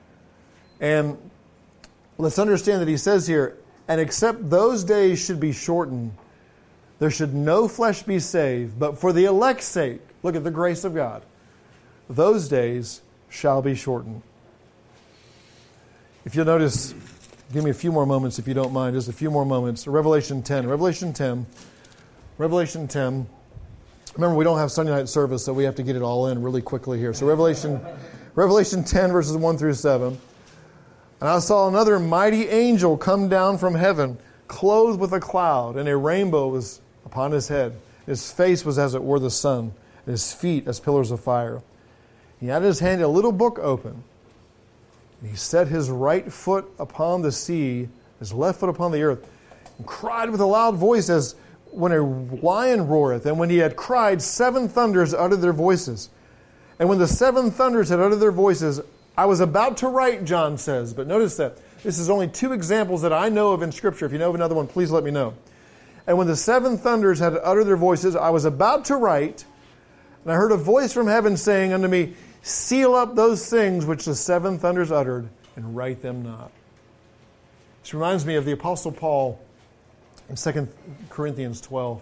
And let's understand that he says here, and except those days should be shortened, there should no flesh be saved, but for the elect's sake, look at the grace of God, those days shall be shortened. If you'll notice, give me a few more moments if you don't mind, just a few more moments. Revelation ten. Revelation ten. Revelation ten. Remember, we don't have Sunday night service, so we have to get it all in really quickly here. So Revelation, Revelation ten, verses one through seven. And I saw another mighty angel come down from heaven, clothed with a cloud, and a rainbow was upon his head. His face was as it were the sun, and his feet as pillars of fire. He had in his hand a little book open. And he set his right foot upon the sea, his left foot upon the earth, and cried with a loud voice as when a lion roareth. And when he had cried, seven thunders uttered their voices. And when the seven thunders had uttered their voices, I was about to write, John says. But notice that this is only two examples that I know of in Scripture. If you know of another one, please let me know. And when the seven thunders had uttered their voices, I was about to write, and I heard a voice from heaven saying unto me, seal up those things which the seven thunders uttered, and write them not. This reminds me of the Apostle Paul in Second Corinthians twelve.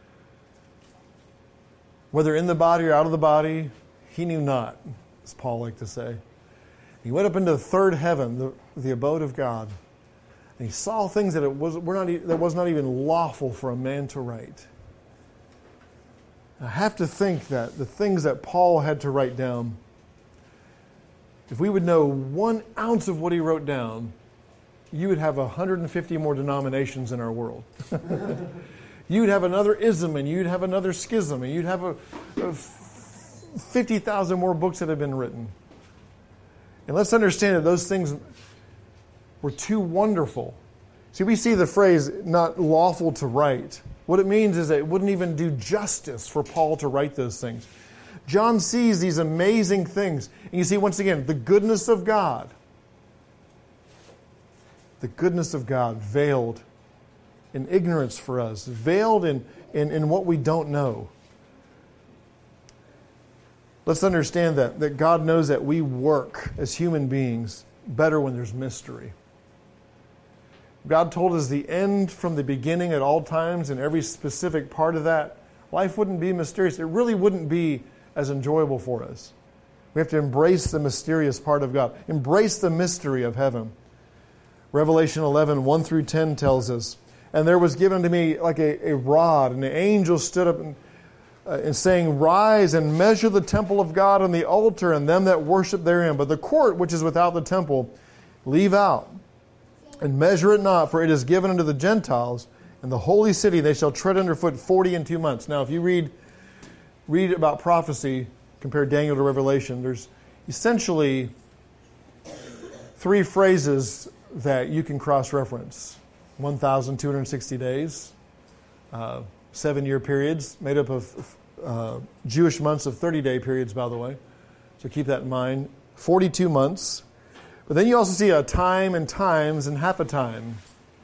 Whether in the body or out of the body, he knew not, as Paul liked to say. He went up into the third heaven, the, the abode of God, and he saw things that it was were not that was not even lawful for a man to write. I have to think that the things that Paul had to write down, if we would know one ounce of what he wrote down, you would have one hundred fifty more denominations in our world. You'd have another ism, and you'd have another schism, and you'd have a, a fifty thousand more books that have been written. And let's understand that those things were too wonderful. See, we see the phrase, not lawful to write. What it means is that it wouldn't even do justice for Paul to write those things. John sees these amazing things. And you see, once again, the goodness of God. The goodness of God veiled in ignorance for us, veiled in, in, in what we don't know. Let's understand that, that God knows that we work as human beings better when there's mystery. God told us the end from the beginning at all times, and every specific part of that, life wouldn't be mysterious. It really wouldn't be as enjoyable for us. We have to embrace the mysterious part of God. Embrace the mystery of heaven. Revelation eleven, one through ten tells us, and there was given to me like a, a rod, and the angel stood up and, uh, and saying, rise and measure the temple of God and the altar and them that worship therein. But the court which is without the temple, leave out, and measure it not, for it is given unto the Gentiles, and the holy city they shall tread underfoot forty and two months. Now, if you read read about prophecy, compare Daniel to Revelation, there's essentially three phrases that you can cross-reference. one thousand two hundred sixty days, uh, seven-year periods, made up of uh, Jewish months of thirty-day periods, by the way. So keep that in mind. forty-two months. But then you also see a time and times and half a time,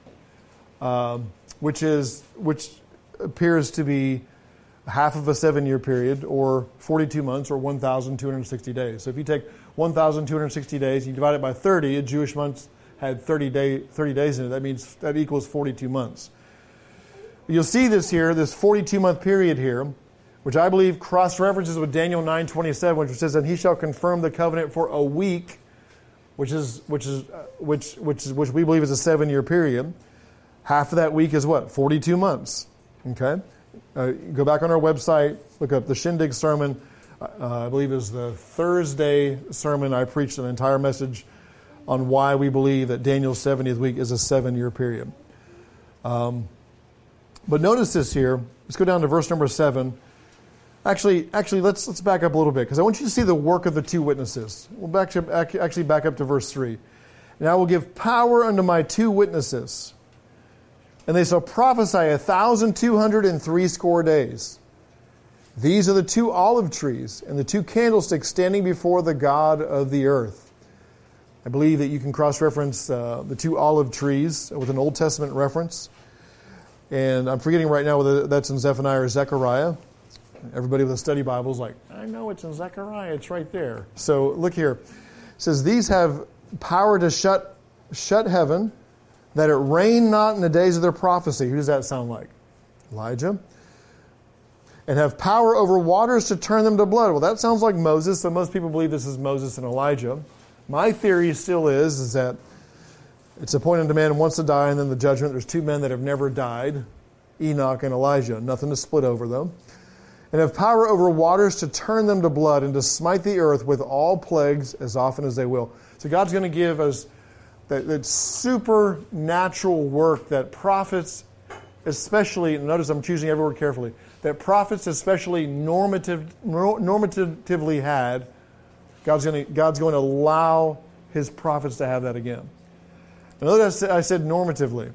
uh, which is which appears to be half of a seven-year period, or forty-two months, or one thousand two hundred sixty days. So if you take one thousand two hundred sixty days, you divide it by thirty, a Jewish month had thirty, day, thirty days in it. That means that equals forty-two months. You'll see this here, this forty-two-month period here, which I believe cross-references with Daniel nine twenty-seven, which says, and he shall confirm the covenant for a week, which is which is uh, which which is which we believe is a seven-year period. Half of that week is what? forty-two months. Okay? Uh, go back on our website, look up the Shindig sermon. Uh, I believe it was the Thursday sermon. I preached an entire message on why we believe that Daniel's seventieth week is a seven-year period. Um, but notice this here. Let's go down to verse number seven. Actually, actually, let's let's back up a little bit, because I want you to see the work of the two witnesses. We'll back to, actually back up to verse three. And I will give power unto my two witnesses, and they shall prophesy a thousand two hundred and threescore days. These are the two olive trees and the two candlesticks standing before the God of the earth. I believe that you can cross-reference uh, the two olive trees with an Old Testament reference. And I'm forgetting right now whether that's in Zephaniah or Zechariah. Everybody with a study Bible is like, I know it's in Zechariah, it's right there. So look here. It says, these have power to shut shut heaven, that it rain not in the days of their prophecy. Who does that sound like? Elijah. And have power over waters to turn them to blood. Well, that sounds like Moses, so most people believe this is Moses and Elijah. My theory still is, is that it's appointed to man once to die, and then the judgment. There's two men that have never died, Enoch and Elijah. Nothing to split over them. And have power over waters to turn them to blood, and to smite the earth with all plagues as often as they will. So God's going to give us that, that supernatural work that prophets, especially, notice I'm choosing every word carefully, that prophets especially normative, normatively had. God's going to, God's going to allow His prophets to have that again. And notice I said normatively.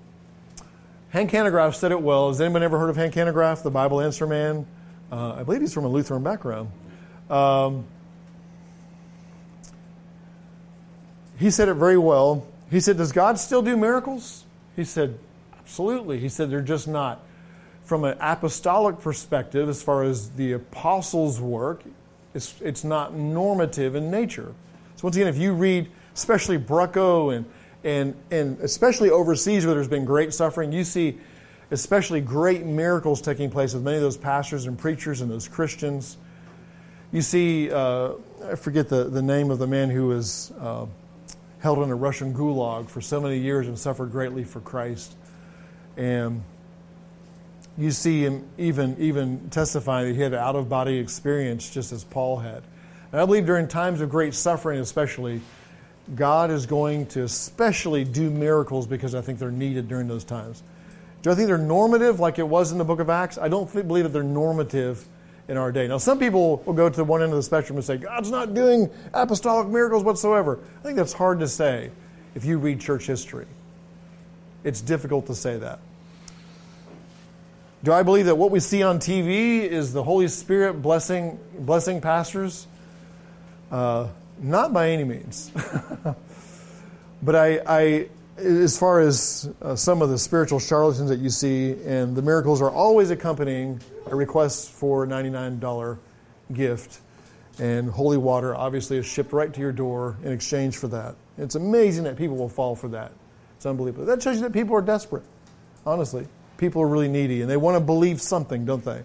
Hank Hanegraaff said it well. Has anyone ever heard of Hank Hanegraaff, the Bible Answer Man? Uh, I believe he's from a Lutheran background. Um, he said it very well. He said, does God still do miracles? He said, absolutely. He said, they're just not. From an apostolic perspective, as far as the apostles' work, It's, it's not normative in nature. So once again, if you read, especially Brucko and, and, and especially overseas where there's been great suffering, you see especially great miracles taking place with many of those pastors and preachers and those Christians. You see, uh, I forget the, the name of the man who was uh, held in a Russian gulag for so many years and suffered greatly for Christ. And you see him even, even testifying that he had an out-of-body experience just as Paul had. And I believe during times of great suffering especially, God is going to especially do miracles because I think they're needed during those times. Do I think they're normative like it was in the book of Acts? I don't think, believe that they're normative in our day. Now, some people will go to one end of the spectrum and say, God's not doing apostolic miracles whatsoever. I think that's hard to say if you read church history. It's difficult to say that. Do I believe that what we see on T V is the Holy Spirit blessing blessing pastors? Uh, not by any means. But I... I As far as uh, some of the spiritual charlatans that you see, and the miracles are always accompanying a request for a ninety-nine dollars gift. And holy water obviously is shipped right to your door in exchange for that. It's amazing that people will fall for that. It's unbelievable. That shows you that people are desperate, honestly. People are really needy, and they want to believe something, don't they?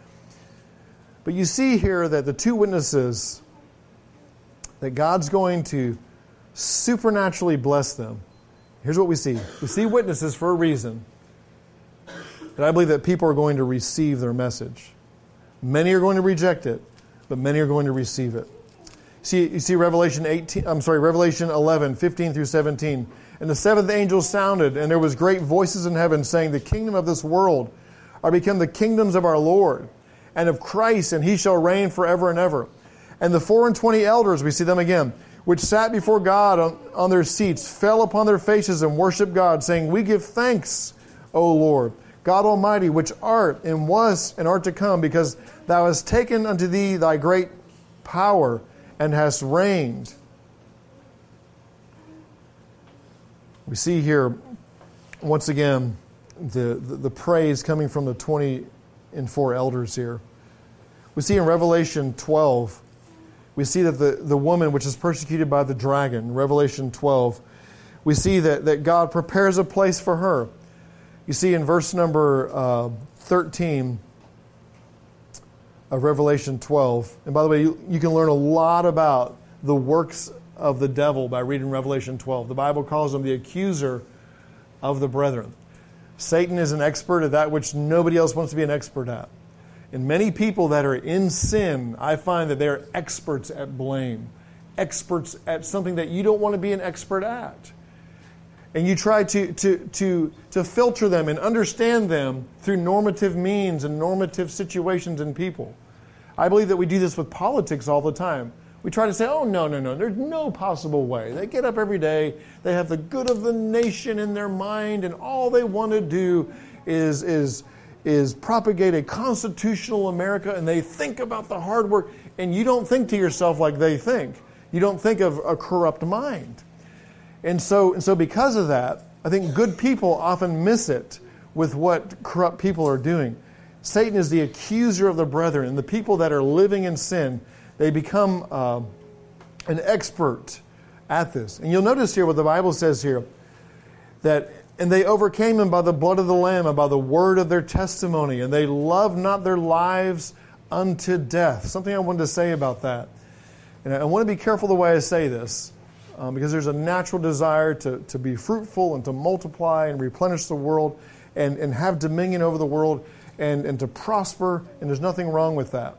But you see here that the two witnesses, that God's going to supernaturally bless them. Here's what we see. We see witnesses for a reason. And I believe that people are going to receive their message. Many are going to reject it, but many are going to receive it. See, you see Revelation eighteen, I'm sorry, Revelation eleven, fifteen through seventeen. And the seventh angel sounded, and there was great voices in heaven saying, the kingdom of this world are become the kingdoms of our Lord and of Christ, and he shall reign forever and ever. And the four and twenty elders, we see them again, which sat before God on, on their seats, fell upon their faces and worshiped God, saying, we give thanks, O Lord, God Almighty, which art and was and art to come, because thou hast taken unto thee thy great power and hast reigned. We see here, once again, the, the, the praise coming from the twenty and four elders here. We see in Revelation twelve, we see that the, the woman which is persecuted by the dragon, Revelation twelve, we see that, that God prepares a place for her. You see in verse number uh, thirteen of Revelation twelve, and by the way, you, you can learn a lot about the works of the devil by reading Revelation twelve. The Bible calls him the accuser of the brethren. Satan is an expert at that which nobody else wants to be an expert at. And many people that are in sin, I find that they're experts at blame, experts at something that you don't want to be an expert at. And you try to, to, to, to filter them and understand them through normative means and normative situations and people. I believe that we do this with politics all the time. We try to say, oh, no, no, no, there's no possible way. They get up every day, they have the good of the nation in their mind, and all they want to do is... is is propagate a constitutional America, and they think about the hard work, and you don't think to yourself like they think. You don't think of a corrupt mind. And so, and so because of that, I think good people often miss it with what corrupt people are doing. Satan is the accuser of the brethren, and the people that are living in sin, they become uh, an expert at this. And you'll notice here what the Bible says here, that and they overcame him by the blood of the Lamb and by the word of their testimony. And they loved not their lives unto death. Something I wanted to say about that. And I want to be careful the way I say this. Um, because there's a natural desire to, to be fruitful and to multiply and replenish the world. And, and have dominion over the world. And, and to prosper. And there's nothing wrong with that.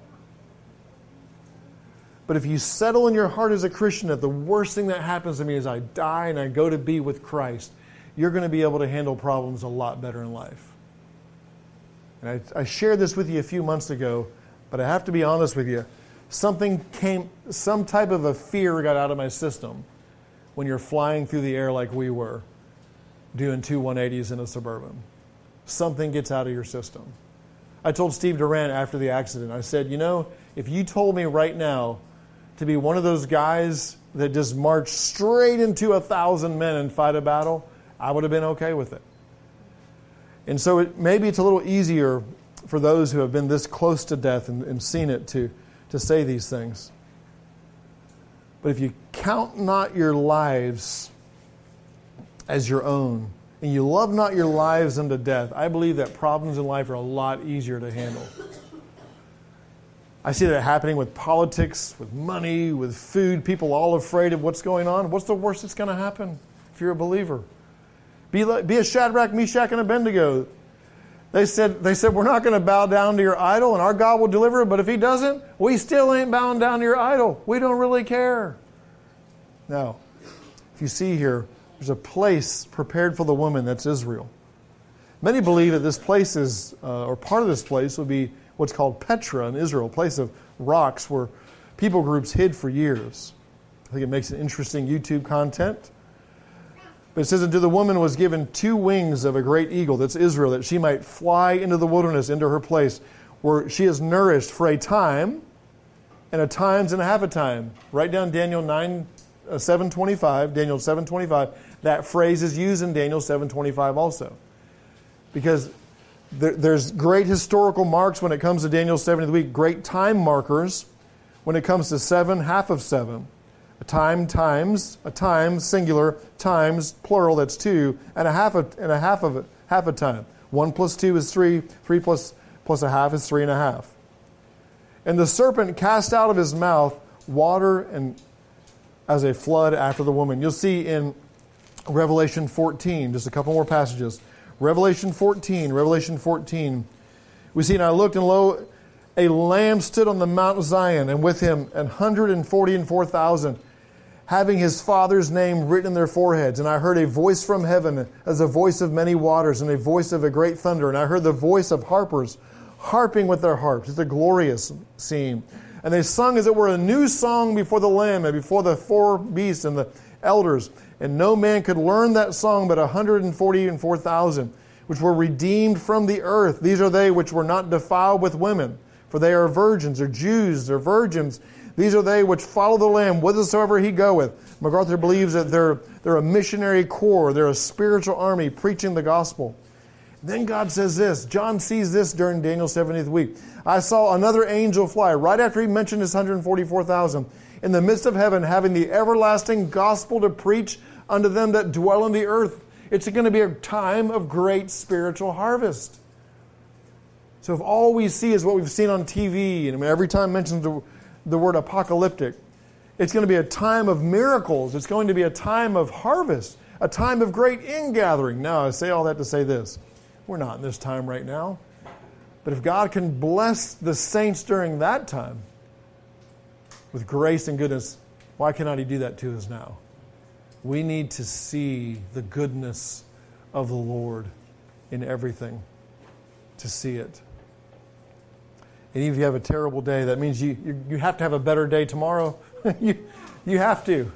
But if you settle in your heart as a Christian that the worst thing that happens to me is I die and I go to be with Christ, you're going to be able to handle problems a lot better in life. And I, I shared this with you a few months ago, but I have to be honest with you. Something came, some type of a fear got out of my system when you're flying through the air like we were, doing two one eighties in a Suburban. Something gets out of your system. I told Steve Durant after the accident, I said, you know, if you told me right now to be one of those guys that just march straight into a thousand men and fight a battle, I would have been okay with it. And so it, maybe it's a little easier for those who have been this close to death and, and seen it to, to say these things. But if you count not your lives as your own, and you love not your lives unto death, I believe that problems in life are a lot easier to handle. I see that happening with politics, with money, with food. People all afraid of what's going on. What's the worst that's going to happen if you're a believer? Be, like, be a Shadrach, Meshach, and Abednego. They said, they said, we're not going to bow down to your idol, and our God will deliver it. But if he doesn't, we still ain't bowing down to your idol. We don't really care. Now, if you see here, there's a place prepared for the woman, that's Israel. Many believe that this place is, uh, or part of this place will be what's called Petra in Israel, a place of rocks where people groups hid for years. I think it makes an interesting YouTube content. But it says, unto the woman was given two wings of a great eagle, that's Israel, that she might fly into the wilderness, into her place, where she is nourished for a time, and a times and a half a time. Write down Daniel nine, uh, seven twenty-five, Daniel seven twenty-five. That phrase is used in Daniel seven twenty-five also. Because there, there's great historical marks when it comes to Daniel seventieth week, great time markers when it comes to seven, half of seven. A time times, a time, singular, times, plural, that's two, and a half a, and a half of it, half a time. One plus two is three, three plus, plus a half is three and a half. And the serpent cast out of his mouth water and as a flood after the woman. You'll see in Revelation fourteen, just a couple more passages. Revelation fourteen, Revelation fourteen. We see, and I looked, and lo, a lamb stood on the Mount Zion, and with him an hundred and forty and four thousand, having his Father's name written in their foreheads. And I heard a voice from heaven as a voice of many waters, and a voice of a great thunder. And I heard the voice of harpers harping with their harps. It's a glorious scene. And they sung as it were a new song before the Lamb and before the four beasts and the elders. And no man could learn that song but a hundred and forty and four thousand, which were redeemed from the earth. These are they which were not defiled with women, for they are virgins, or Jews, or virgins. These are they which follow the Lamb whithersoever he goeth. MacArthur believes that they're, they're a missionary corps. They're a spiritual army preaching the gospel. Then God says this. John sees this during Daniel's seventieth week. I saw another angel fly, right after he mentioned his one hundred forty-four thousand, in the midst of heaven, having the everlasting gospel to preach unto them that dwell on the earth. It's going to be a time of great spiritual harvest. So if all we see is what we've seen on T V, and every time mentions the, the word apocalyptic, it's going to be a time of miracles. It's going to be a time of harvest, a time of great ingathering. Now, I say all that to say this. We're not in this time right now. But if God can bless the saints during that time with grace and goodness, why cannot he do that to us now? We need to see the goodness of the Lord in everything, to see it. And even if you have a terrible day, that means you, you, you have to have a better day tomorrow. you, you have to.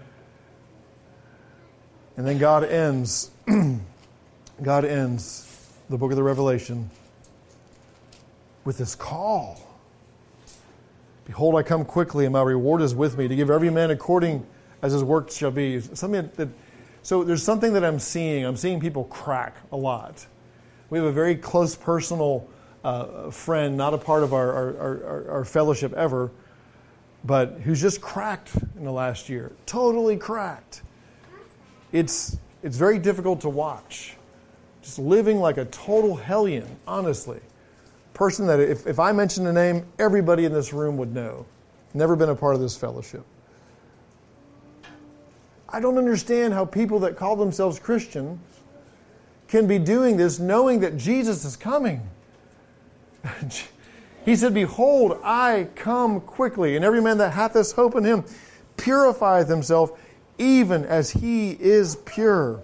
And then God ends, God ends the book of the Revelation with this call. Behold, I come quickly, and my reward is with me, to give every man according as his work shall be. Something that, so there's something that I'm seeing. I'm seeing people crack a lot. We have a very close personal uh, friend, not a part of our, our, our, our fellowship ever, but who's just cracked in the last year. Totally cracked. It's it's very difficult to watch. Just living like a total hellion, honestly. Person that if, if I mentioned the name, everybody in this room would know. Never been a part of this fellowship. I don't understand how people that call themselves Christian can be doing this knowing that Jesus is coming. He said, behold, I come quickly, and every man that hath this hope in him purifieth himself, even as he is pure.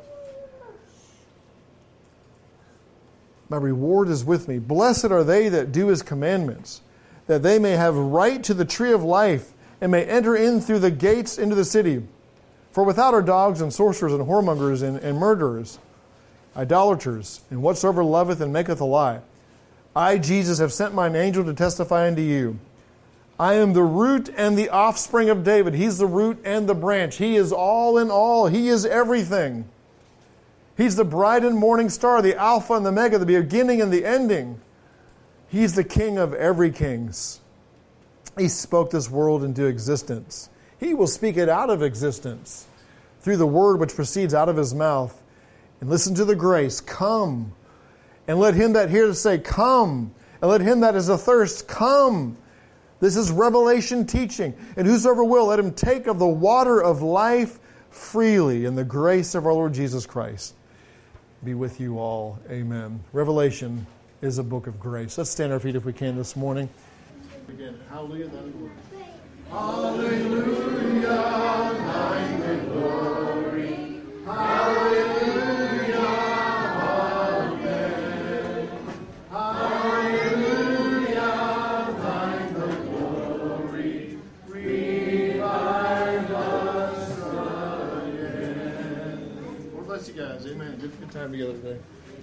My reward is with me. Blessed are they that do his commandments, that they may have right to the tree of life, and may enter in through the gates into the city. For without are dogs and sorcerers and whoremongers and, and murderers, idolaters, and whatsoever loveth and maketh a lie. I, Jesus, have sent mine angel to testify unto you. I am the root and the offspring of David. He's the root and the branch. He is all in all. He is everything. He's the bright and morning star, the Alpha and the Omega, the beginning and the ending. He's the King of every kings. He spoke this world into existence. He will speak it out of existence through the word which proceeds out of his mouth. And listen to the grace. Come. And let him that heareth say, come. And let him that is athirst, come. This is revelation teaching. And whosoever will, let him take of the water of life freely in the grace of our Lord Jesus Christ. Be with you all. Amen. Revelation is a book of grace. Let's stand on our feet if we can this morning. Again, hallelujah, thine the glory. Hallelujah, thine the glory. Hallelujah, amen. Hallelujah, thine the glory. Revive us again. Lord bless you guys. Amen. Good, good time together today.